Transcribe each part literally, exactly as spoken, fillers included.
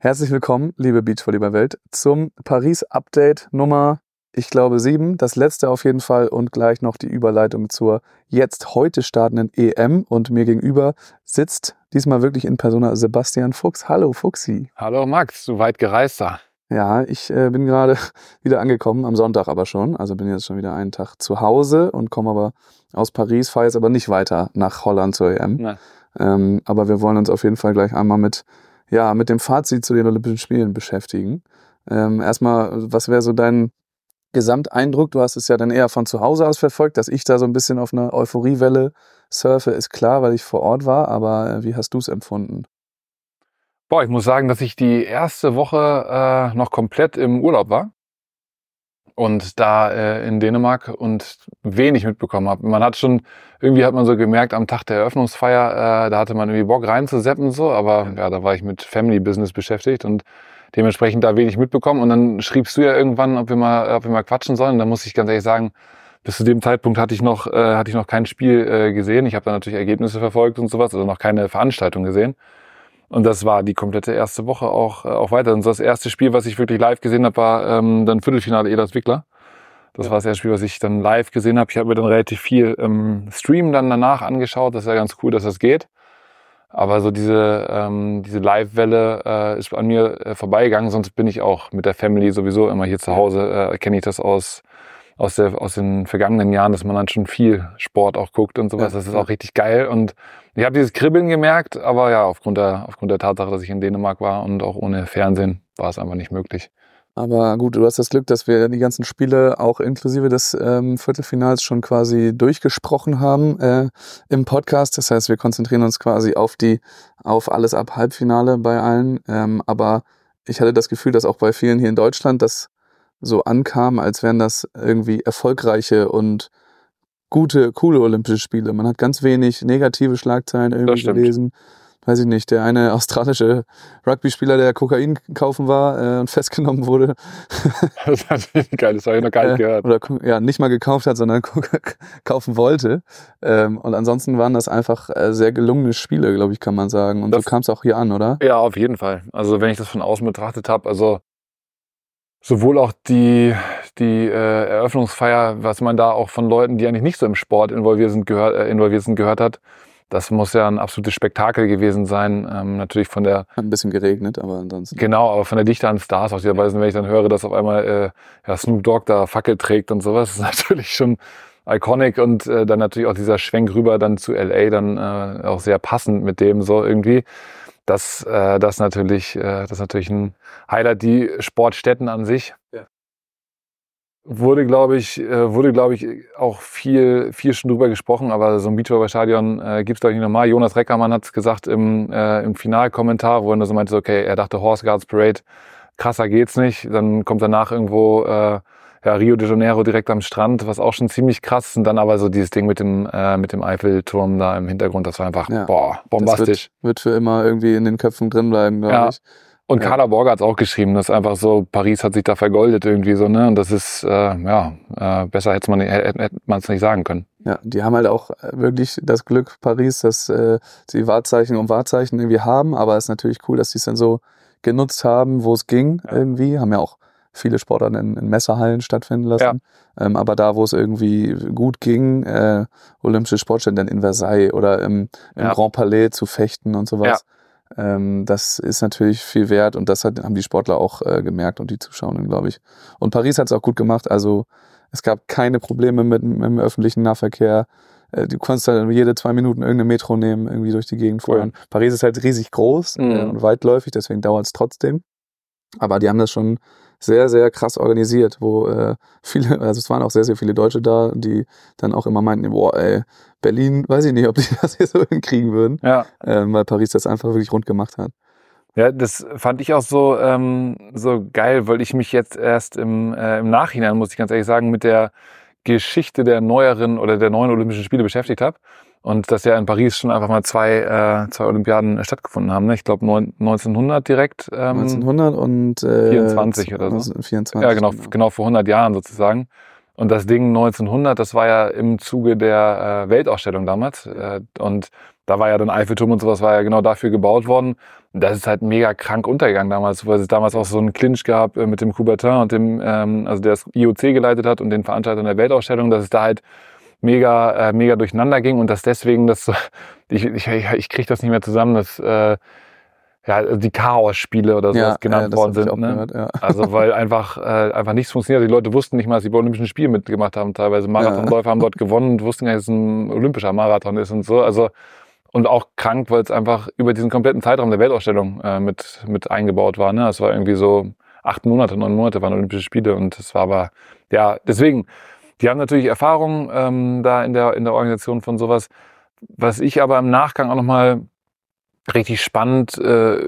Herzlich willkommen, liebe Beachvolleyball-Welt, zum Paris-Update Nummer, ich glaube, sieben. Das letzte auf jeden Fall und gleich noch die Überleitung zur jetzt heute startenden E M. Und mir gegenüber sitzt diesmal wirklich in Persona Sebastian Fuchs. Hallo Fuchsi. Hallo Max, du weit gereister. Ja, ich äh, bin gerade wieder angekommen, am Sonntag aber schon. Also bin jetzt schon wieder einen Tag zu Hause und komme aber aus Paris, fahre jetzt aber nicht weiter nach Holland zur E M. Ähm, aber wir wollen uns auf jeden Fall gleich einmal mit, ja, mit dem Fazit zu den Olympischen Spielen beschäftigen. Ähm, erstmal, was wäre so dein Gesamteindruck? Du hast es ja dann eher von zu Hause aus verfolgt, dass ich da so ein bisschen auf einer Euphoriewelle surfe, ist klar, weil ich vor Ort war. Aber äh, wie hast du es empfunden? Boah, ich muss sagen, dass ich die erste Woche äh, noch komplett im Urlaub war und da äh, in Dänemark und wenig mitbekommen habe. Man hat schon, irgendwie hat man so gemerkt, am Tag der Eröffnungsfeier, äh, da hatte man irgendwie Bock reinzuseppen, so, aber ja, da war ich mit Family Business beschäftigt und dementsprechend da wenig mitbekommen. Und dann schriebst du ja irgendwann, ob wir mal, ob wir mal quatschen sollen. Da muss ich ganz ehrlich sagen, bis zu dem Zeitpunkt hatte ich noch, äh, hatte ich noch kein Spiel äh, gesehen. Ich habe da natürlich Ergebnisse verfolgt und sowas, also noch keine Veranstaltung gesehen. Und das war die komplette erste Woche auch, äh, auch weiter. Und so das erste Spiel, was ich wirklich live gesehen habe, war ähm, dann Viertelfinale Ehlers Wickler. Das ja. war das erste Spiel, was ich dann live gesehen habe. Ich habe mir dann relativ viel ähm, Stream dann danach angeschaut. Das ist ja ganz cool, dass das geht. Aber so diese, ähm, diese Live-Welle äh, ist an mir äh, vorbeigegangen. Sonst bin ich auch mit der Family sowieso immer hier zu Hause. Äh, kenne ich das aus, aus, der, aus den vergangenen Jahren, dass man dann schon viel Sport auch guckt und sowas. Ja, das ist ja. auch richtig geil. Und ich habe dieses Kribbeln gemerkt, aber ja, aufgrund der, aufgrund der Tatsache, dass ich in Dänemark war und auch ohne Fernsehen, war es einfach nicht möglich. Aber gut, du hast das Glück, dass wir die ganzen Spiele auch inklusive des ähm, Viertelfinals schon quasi durchgesprochen haben äh, im Podcast. Das heißt, wir konzentrieren uns quasi auf die, auf alles ab Halbfinale bei allen. Ähm, aber ich hatte das Gefühl, dass auch bei vielen hier in Deutschland das so ankam, als wären das irgendwie erfolgreiche und gute, coole Olympische Spiele. Man hat ganz wenig negative Schlagzeilen irgendwie gelesen. Weiß ich nicht, der eine australische Rugby-Spieler, der Kokain kaufen war äh, und festgenommen wurde. Das ist natürlich geil, das habe ich noch gar nicht gehört. Oder ja, nicht mal gekauft hat, sondern kaufen wollte. Ähm, und ansonsten waren das einfach äh, sehr gelungene Spiele, glaube ich, kann man sagen. Und das, so kam es auch hier an, oder? Ja, auf jeden Fall. Also wenn ich das von außen betrachtet habe, also sowohl auch die, die äh, Eröffnungsfeier, was man da auch von Leuten, die eigentlich nicht so im Sport involviert sind, gehört, äh, involviert sind, gehört hat, das muss ja ein absolutes Spektakel gewesen sein. Ähm, natürlich von der... Hat ein bisschen geregnet, aber ansonsten... Genau, aber von der Dichte an Stars auch, die dabei sind, wenn ich dann höre, dass auf einmal äh, ja, Snoop Dogg da Fackel trägt und sowas, ist natürlich schon iconic. Und äh, dann natürlich auch dieser Schwenk rüber dann zu L A, dann äh, auch sehr passend mit dem so irgendwie. Das, äh, das, natürlich, äh, das ist natürlich ein Highlight. Die Sportstätten an sich... Ja. Wurde, glaube ich, wurde, glaube ich, auch viel, viel schon drüber gesprochen, aber so ein Beachvolleyball-Stadion äh, gibt es, glaube ich, nicht nochmal. Jonas Reckermann hat es gesagt im, äh, im Finalkommentar, wo er so meinte, okay, er dachte Horse Guards Parade, krasser geht's nicht. Dann kommt danach irgendwo äh, ja, Rio de Janeiro direkt am Strand, was auch schon ziemlich krass ist. Und dann aber so dieses Ding mit dem, äh, mit dem Eiffelturm da im Hintergrund, das war einfach, ja, boah, bombastisch. Das wird, wird für immer irgendwie in den Köpfen drin bleiben, glaube ja. ich. Und ja. Carla Borger hat es auch geschrieben, dass einfach so, Paris hat sich da vergoldet irgendwie so, ne? Und das ist, äh, ja, äh, besser hätte man es nicht sagen können. Ja, die haben halt auch wirklich das Glück, Paris, dass äh, sie Wahrzeichen um Wahrzeichen irgendwie haben, aber es ist natürlich cool, dass sie es dann so genutzt haben, wo es ging ja. irgendwie. Haben ja auch viele Sportarten in, in Messerhallen stattfinden lassen. Ja. Ähm, aber da, wo es irgendwie gut ging, äh, Olympische Sportstätten dann in Versailles oder im, im ja. Grand Palais zu fechten und sowas. Ja. Ähm, das ist natürlich viel wert und das hat, haben die Sportler auch äh, gemerkt und die Zuschauerinnen, glaube ich. Und Paris hat es auch gut gemacht, also es gab keine Probleme mit, mit dem öffentlichen Nahverkehr. Äh, du konntest halt jede zwei Minuten irgendeine Metro nehmen, irgendwie durch die Gegend fahren. Cool. Paris ist halt riesig groß mhm. äh, und weitläufig, deswegen dauert es trotzdem. Aber die haben das schon sehr, sehr krass organisiert, wo äh, viele, also es waren auch sehr, sehr viele Deutsche da, die dann auch immer meinten, boah, ey, Berlin, weiß ich nicht, ob die das hier so hinkriegen würden, ja. ähm, weil Paris das einfach wirklich rund gemacht hat. Ja, das fand ich auch so ähm, so geil, weil ich mich jetzt erst im, äh, im Nachhinein, muss ich ganz ehrlich sagen, mit der Geschichte der neueren oder der neuen Olympischen Spiele beschäftigt habe. Und dass ja in Paris schon einfach mal zwei, äh, zwei Olympiaden stattgefunden haben. Ne? Ich glaube neunzehnhundert direkt. Ähm, neunzehnhundert und äh, vierundzwanzig oder so. vierundzwanzig, ja, genau, genau, genau vor hundert Jahren sozusagen. Und das Ding neunzehnhundert, das war ja im Zuge der äh, Weltausstellung damals. Äh, und da war ja dann Eiffelturm und sowas, war ja genau dafür gebaut worden. das ist halt mega krank untergegangen damals, weil es damals auch so einen Clinch gab äh, mit dem Coubertin und dem, ähm, also der das I O C geleitet hat und den Veranstaltern der Weltausstellung, dass es da halt mega, äh, mega durcheinander ging und dass deswegen das so, ich, ich, ich kriege das nicht mehr zusammen, dass äh, ja, die Chaos-Spiele oder sowas Ja, genannt äh, worden das hab ich sind. auch Ne? gehört, ja. Also weil einfach, äh, einfach nichts funktioniert. Die Leute wussten nicht mal, dass sie bei Olympischen Spielen mitgemacht haben. Teilweise Marathonläufer haben dort gewonnen und wussten gar nicht, dass es ein olympischer Marathon ist und so. Also und auch krank, weil es einfach über diesen kompletten Zeitraum der Weltausstellung äh, mit, mit eingebaut war. Ne? Es war irgendwie so acht Monate, neun Monate waren Olympische Spiele und es war aber, ja, deswegen, die haben natürlich Erfahrung ähm, da in der, in der Organisation von sowas. Was ich aber im Nachgang auch nochmal richtig spannend äh,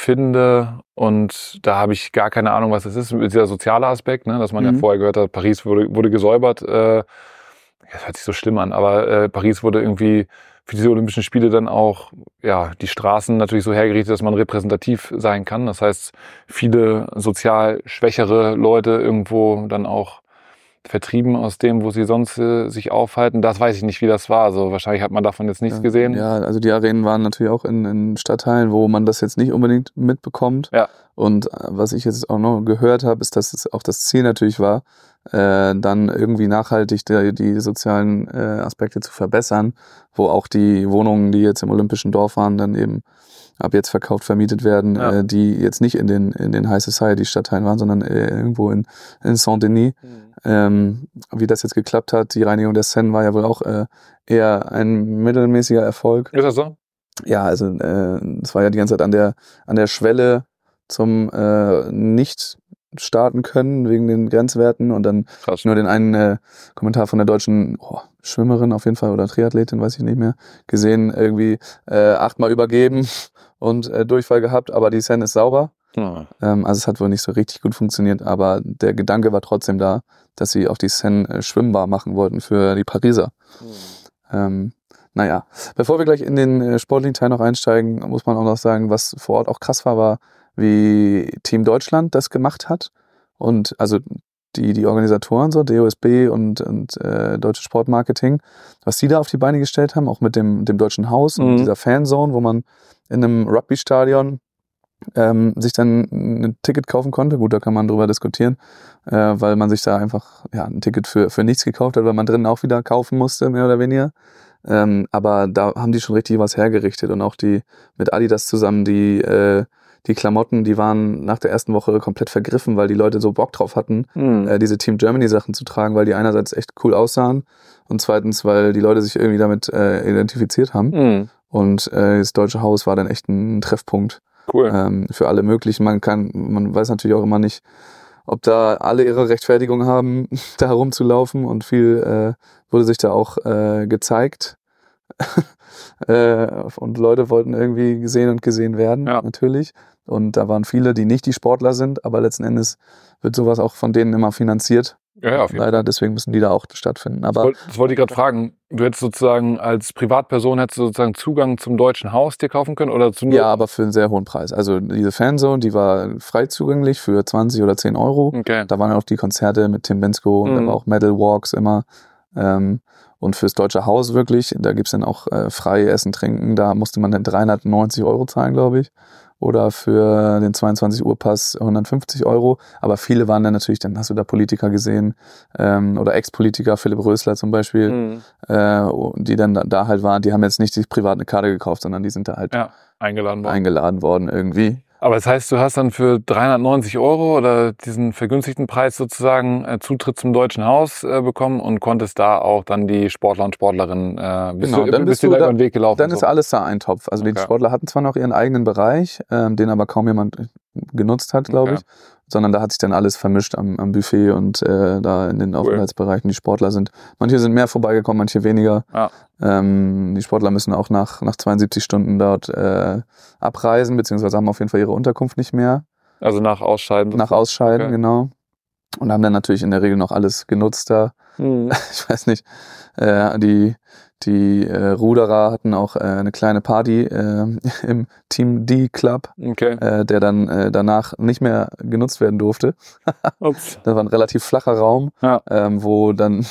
finde und da habe ich gar keine Ahnung, was das ist, dieser soziale Aspekt, ne? Dass man Mhm. ja vorher gehört hat, Paris wurde, wurde gesäubert. Äh, das hört sich so schlimm an, aber äh, Paris wurde irgendwie für diese Olympischen Spiele dann auch ja die Straßen natürlich so hergerichtet, dass man repräsentativ sein kann. Das heißt, viele sozial schwächere Leute irgendwo dann auch vertrieben aus dem, wo sie sonst äh, sich aufhalten. Das weiß ich nicht, wie das war. Also wahrscheinlich hat man davon jetzt nichts Ja, gesehen. Ja, also die Arenen waren natürlich auch in, in Stadtteilen, wo man das jetzt nicht unbedingt mitbekommt. Ja. Und äh, was ich jetzt auch noch gehört habe, ist, dass es auch das Ziel natürlich war, äh, dann irgendwie nachhaltig die, die sozialen äh, Aspekte zu verbessern, wo auch die Wohnungen, die jetzt im Olympischen Dorf waren, dann eben ab jetzt verkauft, vermietet werden, Ja. äh, die jetzt nicht in den in den High Society Stadtteilen waren, sondern äh, irgendwo in, in Saint-Denis. Mhm. Ähm, wie das jetzt geklappt hat, die Reinigung der Seine war ja wohl auch äh, eher ein mittelmäßiger Erfolg. Ist das so? Ja, also äh, es war ja die ganze Zeit an der an der Schwelle zum äh, nicht starten können wegen den Grenzwerten und dann Krass. nur den einen äh, Kommentar von der deutschen oh, Schwimmerin auf jeden Fall oder Triathletin, weiß ich nicht mehr, gesehen, irgendwie äh, achtmal übergeben und äh, Durchfall gehabt, aber die Seine ist sauber. Ja. Ähm, also es hat wohl nicht so richtig gut funktioniert, aber der Gedanke war trotzdem da, dass sie auch die Seine äh, schwimmbar machen wollten für die Pariser. Mhm. Ähm, naja, bevor wir gleich in den äh, sportlichen Teil noch einsteigen, muss man auch noch sagen, was vor Ort auch krass war, war, wie Team Deutschland das gemacht hat. Und also die, die Organisatoren, so D O S B und, und äh, Deutsche Sportmarketing, was die da auf die Beine gestellt haben, auch mit dem, dem Deutschen Haus Mhm. und dieser Fanzone, wo man in einem Rugby-Stadion ähm, sich dann ein Ticket kaufen konnte. Gut, da kann man drüber diskutieren, äh, weil man sich da einfach ja ein Ticket für, für nichts gekauft hat, weil man drinnen auch wieder kaufen musste, mehr oder weniger. Ähm, aber da haben die schon richtig was hergerichtet und auch die mit Adidas zusammen, die äh, die Klamotten, die waren nach der ersten Woche komplett vergriffen, weil die Leute so Bock drauf hatten, Mhm. äh, diese Team Germany Sachen zu tragen, weil die einerseits echt cool aussahen und zweitens, weil die Leute sich irgendwie damit äh, identifiziert haben. Mhm. Und äh, das Deutsche Haus war dann echt ein Treffpunkt Cool. ähm, für alle möglichen. Man kann, man weiß natürlich auch immer nicht, ob da alle ihre Rechtfertigung haben, da herumzulaufen und viel äh, wurde sich da auch äh, gezeigt. äh, und Leute wollten irgendwie gesehen und gesehen werden, Ja. natürlich. Und da waren viele, die nicht die Sportler sind, aber letzten Endes wird sowas auch von denen immer finanziert. Ja, ja, auf jeden Fall. Leider, deswegen müssen die da auch stattfinden. Das Aber wollte, das wollte ich gerade fragen. Du hättest sozusagen als Privatperson hättest du sozusagen Zugang zum Deutschen Haus dir kaufen können oder zu ja, aber für einen sehr hohen Preis. Also diese Fanzone, die war frei zugänglich für zwanzig oder zehn Euro. Okay. Da waren auch die Konzerte mit Tim Bensko und Mhm. da war auch Metal Walks immer. Ähm, und fürs Deutsche Haus wirklich, da gibt's dann auch äh, frei Essen, Trinken. Da musste man dann dreihundertneunzig Euro zahlen, glaube ich. Oder für den zweiundzwanzig Uhr Pass hundertfünfzig Euro. Aber viele waren dann natürlich, dann hast du da Politiker gesehen ähm, oder Ex-Politiker, Philipp Rösler zum Beispiel, Mhm. äh, die dann da, da halt waren. Die haben jetzt nicht sich privat eine Karte gekauft, sondern die sind da halt Ja, eingeladen worden. eingeladen worden irgendwie. Aber das heißt, du hast dann für dreihundertneunzig Euro oder diesen vergünstigten Preis sozusagen äh, Zutritt zum Deutschen Haus äh, bekommen und konntest da auch dann die Sportler und Sportlerinnen äh, bist Genau, du, dann bist bist du du da da- über den Weg gelaufen. Dann so. ist alles da ein Topf. Also die Okay. Sportler hatten zwar noch ihren eigenen Bereich, ähm, den aber kaum jemand genutzt hat, glaube Okay. ich, sondern da hat sich dann alles vermischt am, am Buffet und äh, da in den Aufenthaltsbereichen. Die Sportler sind, manche sind mehr vorbeigekommen, manche weniger. Ja. Ähm, die Sportler müssen auch nach, nach zweiundsiebzig Stunden dort äh, abreisen, beziehungsweise haben auf jeden Fall ihre Unterkunft nicht mehr. Also nach Ausscheiden. Nach Ausscheiden, Okay. genau. Und haben dann natürlich in der Regel noch alles genutzt da. Mhm. Ich weiß nicht, äh, die, die äh, Ruderer hatten auch äh, eine kleine Party äh, im Team D-Club, Okay. äh, der dann äh, danach nicht mehr genutzt werden durfte. Ups. Das war ein relativ flacher Raum, Ja. ähm, wo dann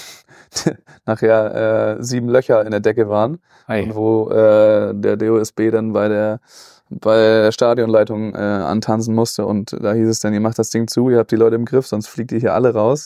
nachher äh, sieben Löcher in der Decke waren Hi. und wo äh, der D O S B dann bei der bei der Stadionleitung äh, antanzen musste und da hieß es dann, ihr macht das Ding zu, ihr habt die Leute im Griff, sonst fliegt ihr hier alle raus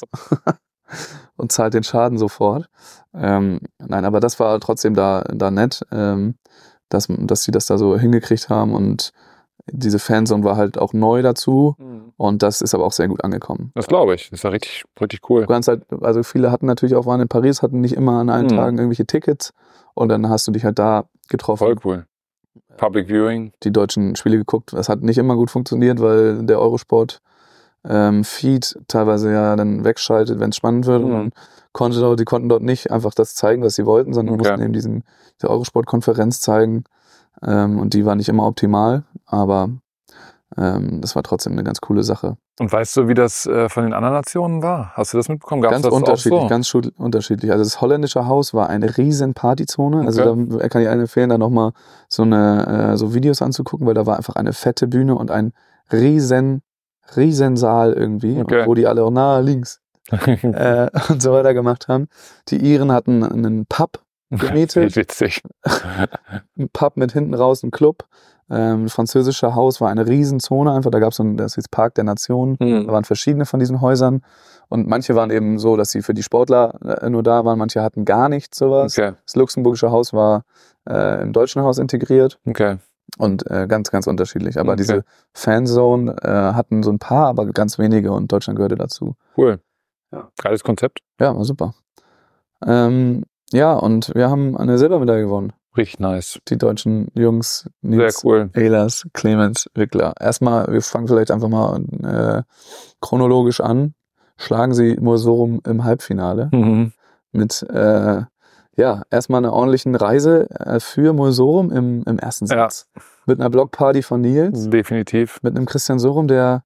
und zahlt den Schaden sofort. Ähm, nein, aber das war trotzdem da, da nett, ähm, dass, dass sie das da so hingekriegt haben und diese Fanzone war halt auch neu dazu mhm. und das ist aber auch sehr gut angekommen. Das glaube ich, das war richtig, richtig cool. Du kannst halt, also viele hatten natürlich auch, waren in Paris, hatten nicht immer an allen mhm. Tagen irgendwelche Tickets und dann hast du dich halt da getroffen. Voll cool. Public Viewing. Die deutschen Spiele geguckt. Das hat nicht immer gut funktioniert, weil der Eurosport ähm, Feed teilweise ja dann wegschaltet, wenn es spannend wird. Mhm. Und dann konnte dort, die konnten dort nicht einfach das zeigen, was sie wollten, sondern okay. mussten eben diesen, diese Eurosport-Konferenz zeigen. Ähm, und die war nicht immer optimal, aber ähm, das war trotzdem eine ganz coole Sache. Und weißt du, wie das äh, von den anderen Nationen war? Hast du das mitbekommen? Gab's ganz das unterschiedlich, auch so? ganz schu- unterschiedlich. Also das holländische Haus war eine riesen Partyzone. Okay. Also da kann ich allen empfehlen, da nochmal so eine äh, so Videos anzugucken, weil da war einfach eine fette Bühne und ein riesen, riesen Saal irgendwie, Okay. wo die alle auch nahe links äh, und so weiter gemacht haben. Die Iren hatten einen Pub gemietet. Witzig. Ein Pub mit hinten raus, ein Club. Ähm, französische Haus war eine Riesenzone einfach. Da gab es so ein, das hieß Park der Nationen. Mhm. Da waren verschiedene von diesen Häusern. Und manche waren eben so, dass sie für die Sportler äh, nur da waren. Manche hatten gar nichts sowas. Okay. Das luxemburgische Haus war äh, im deutschen Haus integriert. Okay. Und äh, ganz, ganz unterschiedlich. Aber Okay. diese Fanzone äh, hatten so ein paar, aber ganz wenige. Und Deutschland gehörte dazu. Cool. Ja. Geiles Konzept. Ja, war super. Ähm, ja, und wir haben eine Silbermedaille gewonnen. Richtig nice. Die deutschen Jungs, Nils, Sehr cool. Ehlers, Clemens, Wickler. Erstmal, wir fangen vielleicht einfach mal äh, chronologisch an. Schlagen sie Mosorum im Halbfinale Mhm. mit, äh, ja, erstmal einer ordentlichen Reise äh, für Mosorum im, im ersten Ja. Satz. Mit einer Blockparty von Nils, Definitiv. mit einem Christian Sorum, der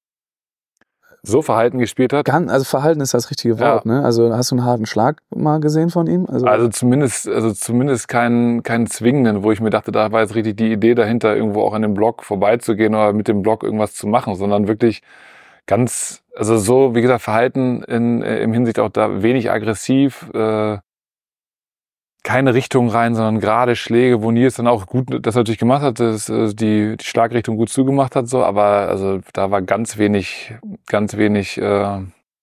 So verhalten gespielt hat. ganz, also Verhalten ist das richtige Wort, Ja. ne? Also hast du einen harten Schlag mal gesehen von ihm? Also, Also zumindest, also zumindest keinen, keinen zwingenden, wo ich mir dachte, da war jetzt richtig die Idee dahinter, irgendwo auch an dem Block vorbeizugehen oder mit dem Block irgendwas zu machen, sondern wirklich ganz, also so, wie gesagt, Verhalten in, äh, im Hinsicht auch da wenig aggressiv, äh, keine Richtung rein, sondern gerade Schläge, wo Nils dann auch gut das natürlich gemacht hat, dass äh, die, die Schlagrichtung gut zugemacht hat, so, aber also da war ganz wenig, ganz wenig, äh,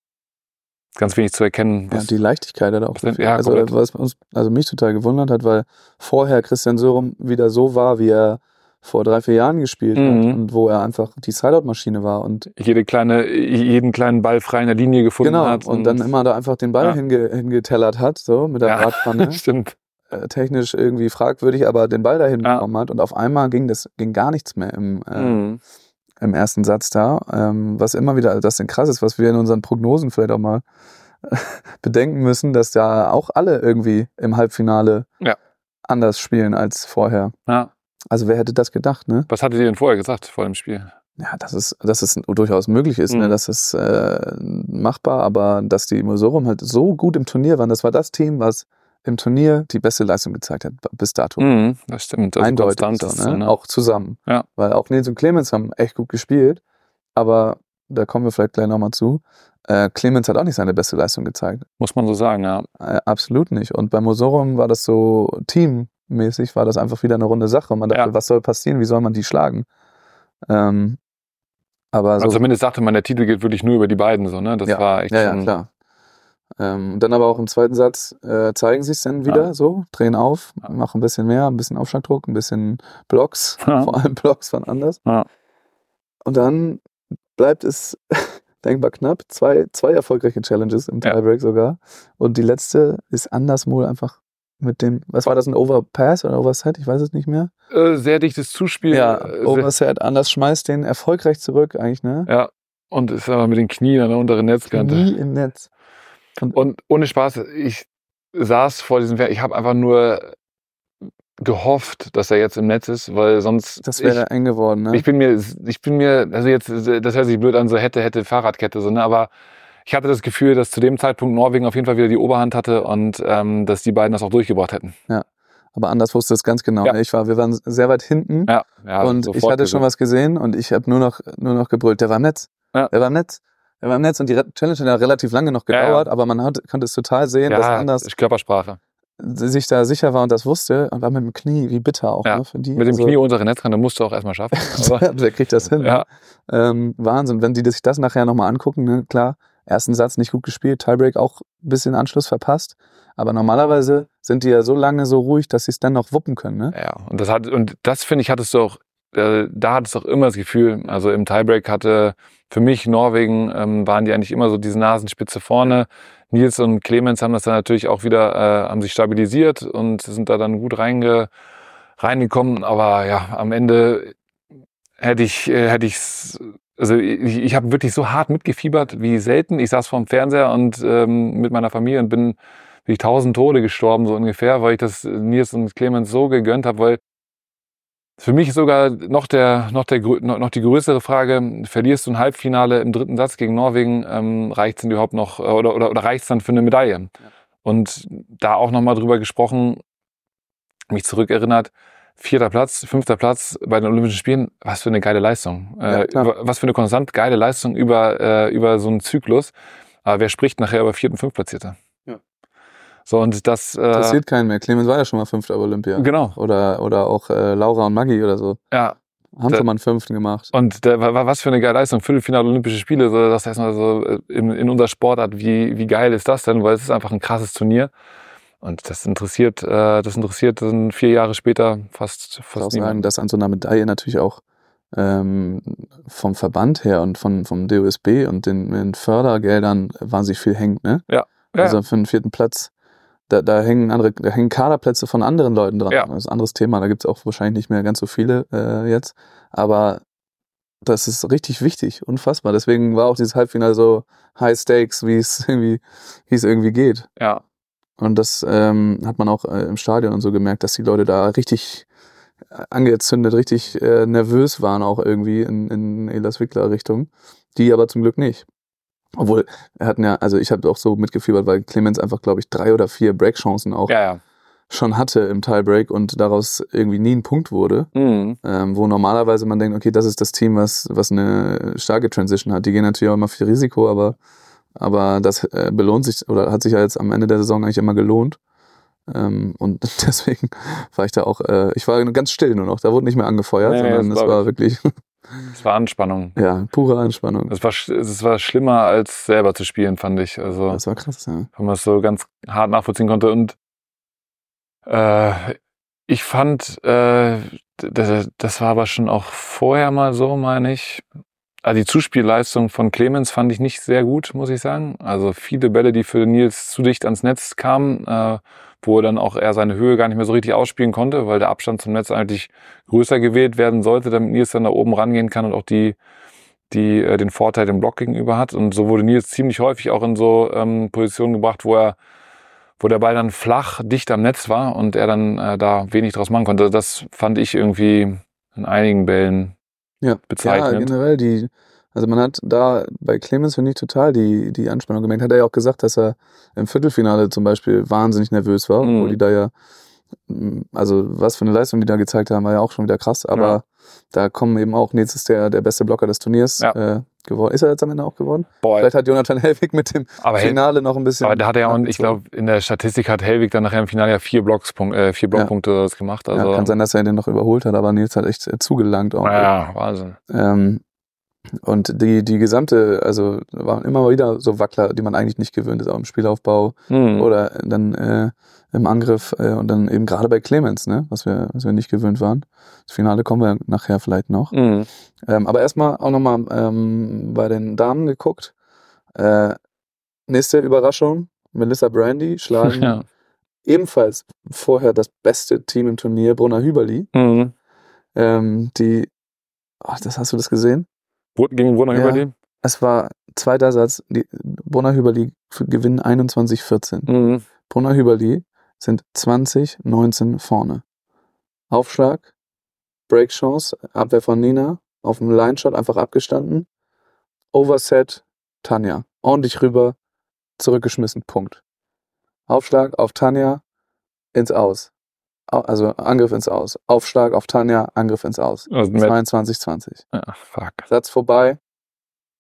ganz wenig zu erkennen. ja, Was, die Leichtigkeit hat auch was denn- gefehlt. ja, also, korrekt. was uns, also mich total gewundert hat, weil vorher Christian Sorum wieder so war, wie er vor drei, vier Jahren gespielt Mhm. hat und wo er einfach die Sideout-Maschine war und jede kleine, jeden kleinen Ball frei in der Linie gefunden genau, hat. und dann immer da einfach den Ball Ja. hinge, hingetellert hat, so mit der ja, Bratpfanne. stimmt. äh, technisch irgendwie fragwürdig, aber den Ball dahin Ja. bekommen hat und auf einmal ging das ging gar nichts mehr im, äh, Mhm. im ersten Satz da, ähm, was immer wieder, das ist krass ist, was wir in unseren Prognosen vielleicht auch mal bedenken müssen, dass da auch alle irgendwie im Halbfinale Ja. anders spielen als vorher. Ja. Also wer hätte das gedacht, ne? Was hattet ihr denn vorher gesagt vor dem Spiel? Ja, dass es, dass es durchaus möglich ist, Mhm. ne? Das ist äh, machbar, aber dass die Mosorum halt so gut im Turnier waren, das war das Team, was im Turnier die beste Leistung gezeigt hat bis dato. Mhm, das stimmt. Also Eindeutig konstant so, ist ne? so, ne? Auch zusammen. Ja. Weil auch Nils und Clemens haben echt gut gespielt, aber da kommen wir vielleicht gleich nochmal zu. Äh, Clemens hat auch nicht seine beste Leistung gezeigt. Muss man so sagen, ja. Äh, absolut nicht. Und bei Mosorum war das so teammäßig, war das einfach wieder eine runde Sache. Und man dachte, Ja. was soll passieren? Wie soll man die schlagen? Ähm, aber Also so, zumindest sagte man, der Titel geht wirklich nur über die beiden, so, ne? Das ja, war echt ja, ja, schon, klar. Ähm, und dann aber auch im zweiten Satz äh, zeigen sie es dann wieder Ja. so, drehen auf, Ja. machen ein bisschen mehr, ein bisschen Aufschlagdruck, ein bisschen Blocks, Ja. vor allem Blocks von anders. Ja. Und dann bleibt es denkbar knapp. Zwei, zwei erfolgreiche Challenges im Ja. Tiebreak sogar. Und die letzte ist Andersmol einfach mit dem, was war das, ein Overpass oder Overset? Ich weiß es nicht mehr. Äh, sehr dichtes Zuspiel. Ja, äh, sehr, Overset, Anders schmeißt den erfolgreich zurück eigentlich, ne? ja. Und ist aber mit den Knien an der unteren Netzkante. Nie im Netz. Und ohne Spaß, ich saß vor diesem Fernseher, ich habe einfach nur gehofft, dass er jetzt im Netz ist, weil sonst Das wäre eng geworden, ne? ich, ich bin mir ich bin mir also jetzt das hört sich blöd an, so hätte hätte Fahrradkette so, ne, aber ich hatte das Gefühl, dass zu dem Zeitpunkt Norwegen auf jeden Fall wieder die Oberhand hatte und ähm, dass die beiden das auch durchgebracht hätten. Aber Anders wusste es ganz genau. Ja. Ich war, wir waren sehr weit hinten Ja, ja, und ich sofort hatte schon gesehen. was gesehen und ich habe nur noch, nur noch gebrüllt, der war im Netz. Ja. Der war im Netz. Der war im Netz und die Re- Challenge hat ja relativ lange noch Ja, ja. gedauert, aber man hat, konnte es total sehen, dass Ja, Anders ist Körpersprache. sich da sicher war und das wusste, und war mit dem Knie, wie bitter auch, ja. ne, für die. Mit dem also, Knie untere Netzkante musst du auch erstmal schaffen. Aber der kriegt das hin. ja. Ähm, Wahnsinn, wenn die sich das nachher nochmal angucken, ne, klar, ersten Satz nicht gut gespielt, Tiebreak auch ein bisschen Anschluss verpasst, aber normalerweise sind die ja so lange so ruhig, dass sie es dann noch wuppen können, ne? Ja, und das hat, und das finde ich, hattest du auch, äh, da hattest du auch immer das Gefühl, also im Tiebreak hatte für mich Norwegen, ähm, waren die eigentlich immer so diese Nasenspitze vorne. Nils und Clemens haben das dann natürlich auch wieder, äh, haben sich stabilisiert und sind da dann gut reinge, reingekommen, aber ja, am Ende hätte ich, äh, hätte ich's, also ich, ich habe wirklich so hart mitgefiebert wie selten. Ich saß vorm Fernseher und ähm, mit meiner Familie und bin wie tausend Tode gestorben, so ungefähr, weil ich das Nils und Clemens so gegönnt habe, weil für mich sogar noch der, noch der, noch die größere Frage: Verlierst du ein Halbfinale im dritten Satz gegen Norwegen, ähm, reicht's denn überhaupt noch, oder, oder, oder reicht's dann für eine Medaille? Ja. Und da auch nochmal drüber gesprochen, mich zurückerinnert, vierter Platz, fünfter Platz bei den Olympischen Spielen, was für eine geile Leistung. Ja, äh, was für eine konstant geile Leistung über, äh, über so einen Zyklus. Aber wer spricht nachher über vierten, fünftplatzierte? Ja. So, und das äh, interessiert keinen mehr. Clemens war ja schon mal Fünfter bei Olympia. Genau. Oder, oder auch äh, Laura und Maggie oder so. Ja. Haben da, schon mal einen Fünften gemacht. Und der, was für eine geile Leistung. Viertelfinale Olympische Spiele, so, das heißt mal so in, in unserer Sportart, wie, wie geil ist das denn? Weil es ist einfach ein krasses Turnier. Und das interessiert, äh, das interessiert dann vier Jahre später fast, fast niemanden. Sagen, dass an so einer Medaille natürlich auch ähm, vom Verband her und von, vom D O S B und den, den Fördergeldern wahnsinnig viel hängt, ne? Ja. ja. Also für den vierten Platz, da, da hängen andere, da hängen Kaderplätze von anderen Leuten dran. Ja. Das ist ein anderes Thema, da gibt es auch wahrscheinlich nicht mehr ganz so viele äh, jetzt. Aber das ist richtig wichtig, unfassbar. Deswegen war auch dieses Halbfinale so High Stakes, wie es irgendwie, wie es irgendwie geht. Ja. Und das ähm, hat man auch äh, im Stadion und so gemerkt, dass die Leute da richtig angezündet, richtig äh, nervös waren auch irgendwie in, in Elas Wickler Richtung. Die aber zum Glück nicht. Obwohl, wir hatten ja, also ich habe auch so mitgefiebert, weil Clemens einfach, glaube ich, drei oder vier Breakchancen auch ja, ja. schon hatte im Tiebreak und daraus irgendwie nie ein Punkt wurde. Mhm. Ähm, wo normalerweise man denkt, okay, das ist das Team, was, was eine starke Transition hat. Die gehen natürlich auch immer viel Risiko, aber Aber das äh, belohnt sich, oder hat sich ja jetzt am Ende der Saison eigentlich immer gelohnt. Ähm, und deswegen war ich da auch, äh, ich war ganz still nur noch. Da wurde nicht mehr angefeuert, nee, sondern es war wirklich... Es war Anspannung. Ja, pure Anspannung. Es war, es war schlimmer, als selber zu spielen, fand ich. Also, das war krass, ja. Wenn man es so ganz hart nachvollziehen konnte. Und äh, ich fand, äh, das, das war aber schon auch vorher mal so, meine ich. Also die Zuspielleistung von Clemens fand ich nicht sehr gut, muss ich sagen. Also viele Bälle, die für Nils zu dicht ans Netz kamen, äh, wo er dann auch eher seine Höhe gar nicht mehr so richtig ausspielen konnte, weil der Abstand zum Netz eigentlich größer gewählt werden sollte, damit Nils dann da oben rangehen kann und auch die, die äh, den Vorteil dem Block gegenüber hat. Und so wurde Nils ziemlich häufig auch in so ähm, Positionen gebracht, wo er, wo der Ball dann flach dicht am Netz war und er dann äh, da wenig draus machen konnte. Das fand ich irgendwie in einigen Bällen ja. bezeichnet. Ja, generell die, also man hat da bei Clemens, finde ich, total die, die Anspannung gemerkt. Hat er ja auch gesagt, dass er im Viertelfinale zum Beispiel wahnsinnig nervös war, Mhm. wo die da ja, also was für eine Leistung die da gezeigt haben, war ja auch schon wieder krass, aber ja. Da kommen eben auch, Nils ist der, der beste Blocker des Turniers ja. äh, geworden. Ist er jetzt am Ende auch geworden? Boah. Vielleicht hat Jonathan Hellwig mit dem aber Finale noch ein bisschen... Aber da hat er ja auch, ich glaube, in der Statistik hat Hellwig dann nachher im Finale ja vier, Blocks, äh, vier Blockpunkte ja. gemacht. Also ja, kann sein, dass er den noch überholt hat, aber Nils hat echt äh, zugelangt. Auch ja, Wahnsinn. Ähm, und die, die gesamte, also waren immer mal wieder so Wackler, die man eigentlich nicht gewöhnt ist, auch im Spielaufbau mhm. oder dann äh, im Angriff äh, und dann eben gerade bei Clemens, ne, was wir, was wir nicht gewöhnt waren. Das Finale kommen wir nachher vielleicht noch. Mhm. Ähm, aber erstmal auch nochmal ähm, bei den Damen geguckt. Äh, nächste Überraschung, Melissa Brandy schlagen ja. ebenfalls vorher das beste Team im Turnier, Brunner Hüberli. Mhm. Ähm, die, ach, das hast du das gesehen? Gegen Brunner ja, Hüberli? Es war zweiter Satz, die Brunner Hüberli gewinnen einundzwanzig vierzehn. Mhm. Brunner Hüberli sind zwanzig neunzehn vorne. Aufschlag, Breakchance, Abwehr von Nina, auf dem Line-Shot einfach abgestanden. Overset, Tanja. Ordentlich rüber, zurückgeschmissen, Punkt. Aufschlag auf Tanja, ins Aus. Also Angriff ins Aus. Aufschlag auf Tanja, Angriff ins Aus. Also zweiundzwanzig zwanzig. Ja, fuck. Satz vorbei.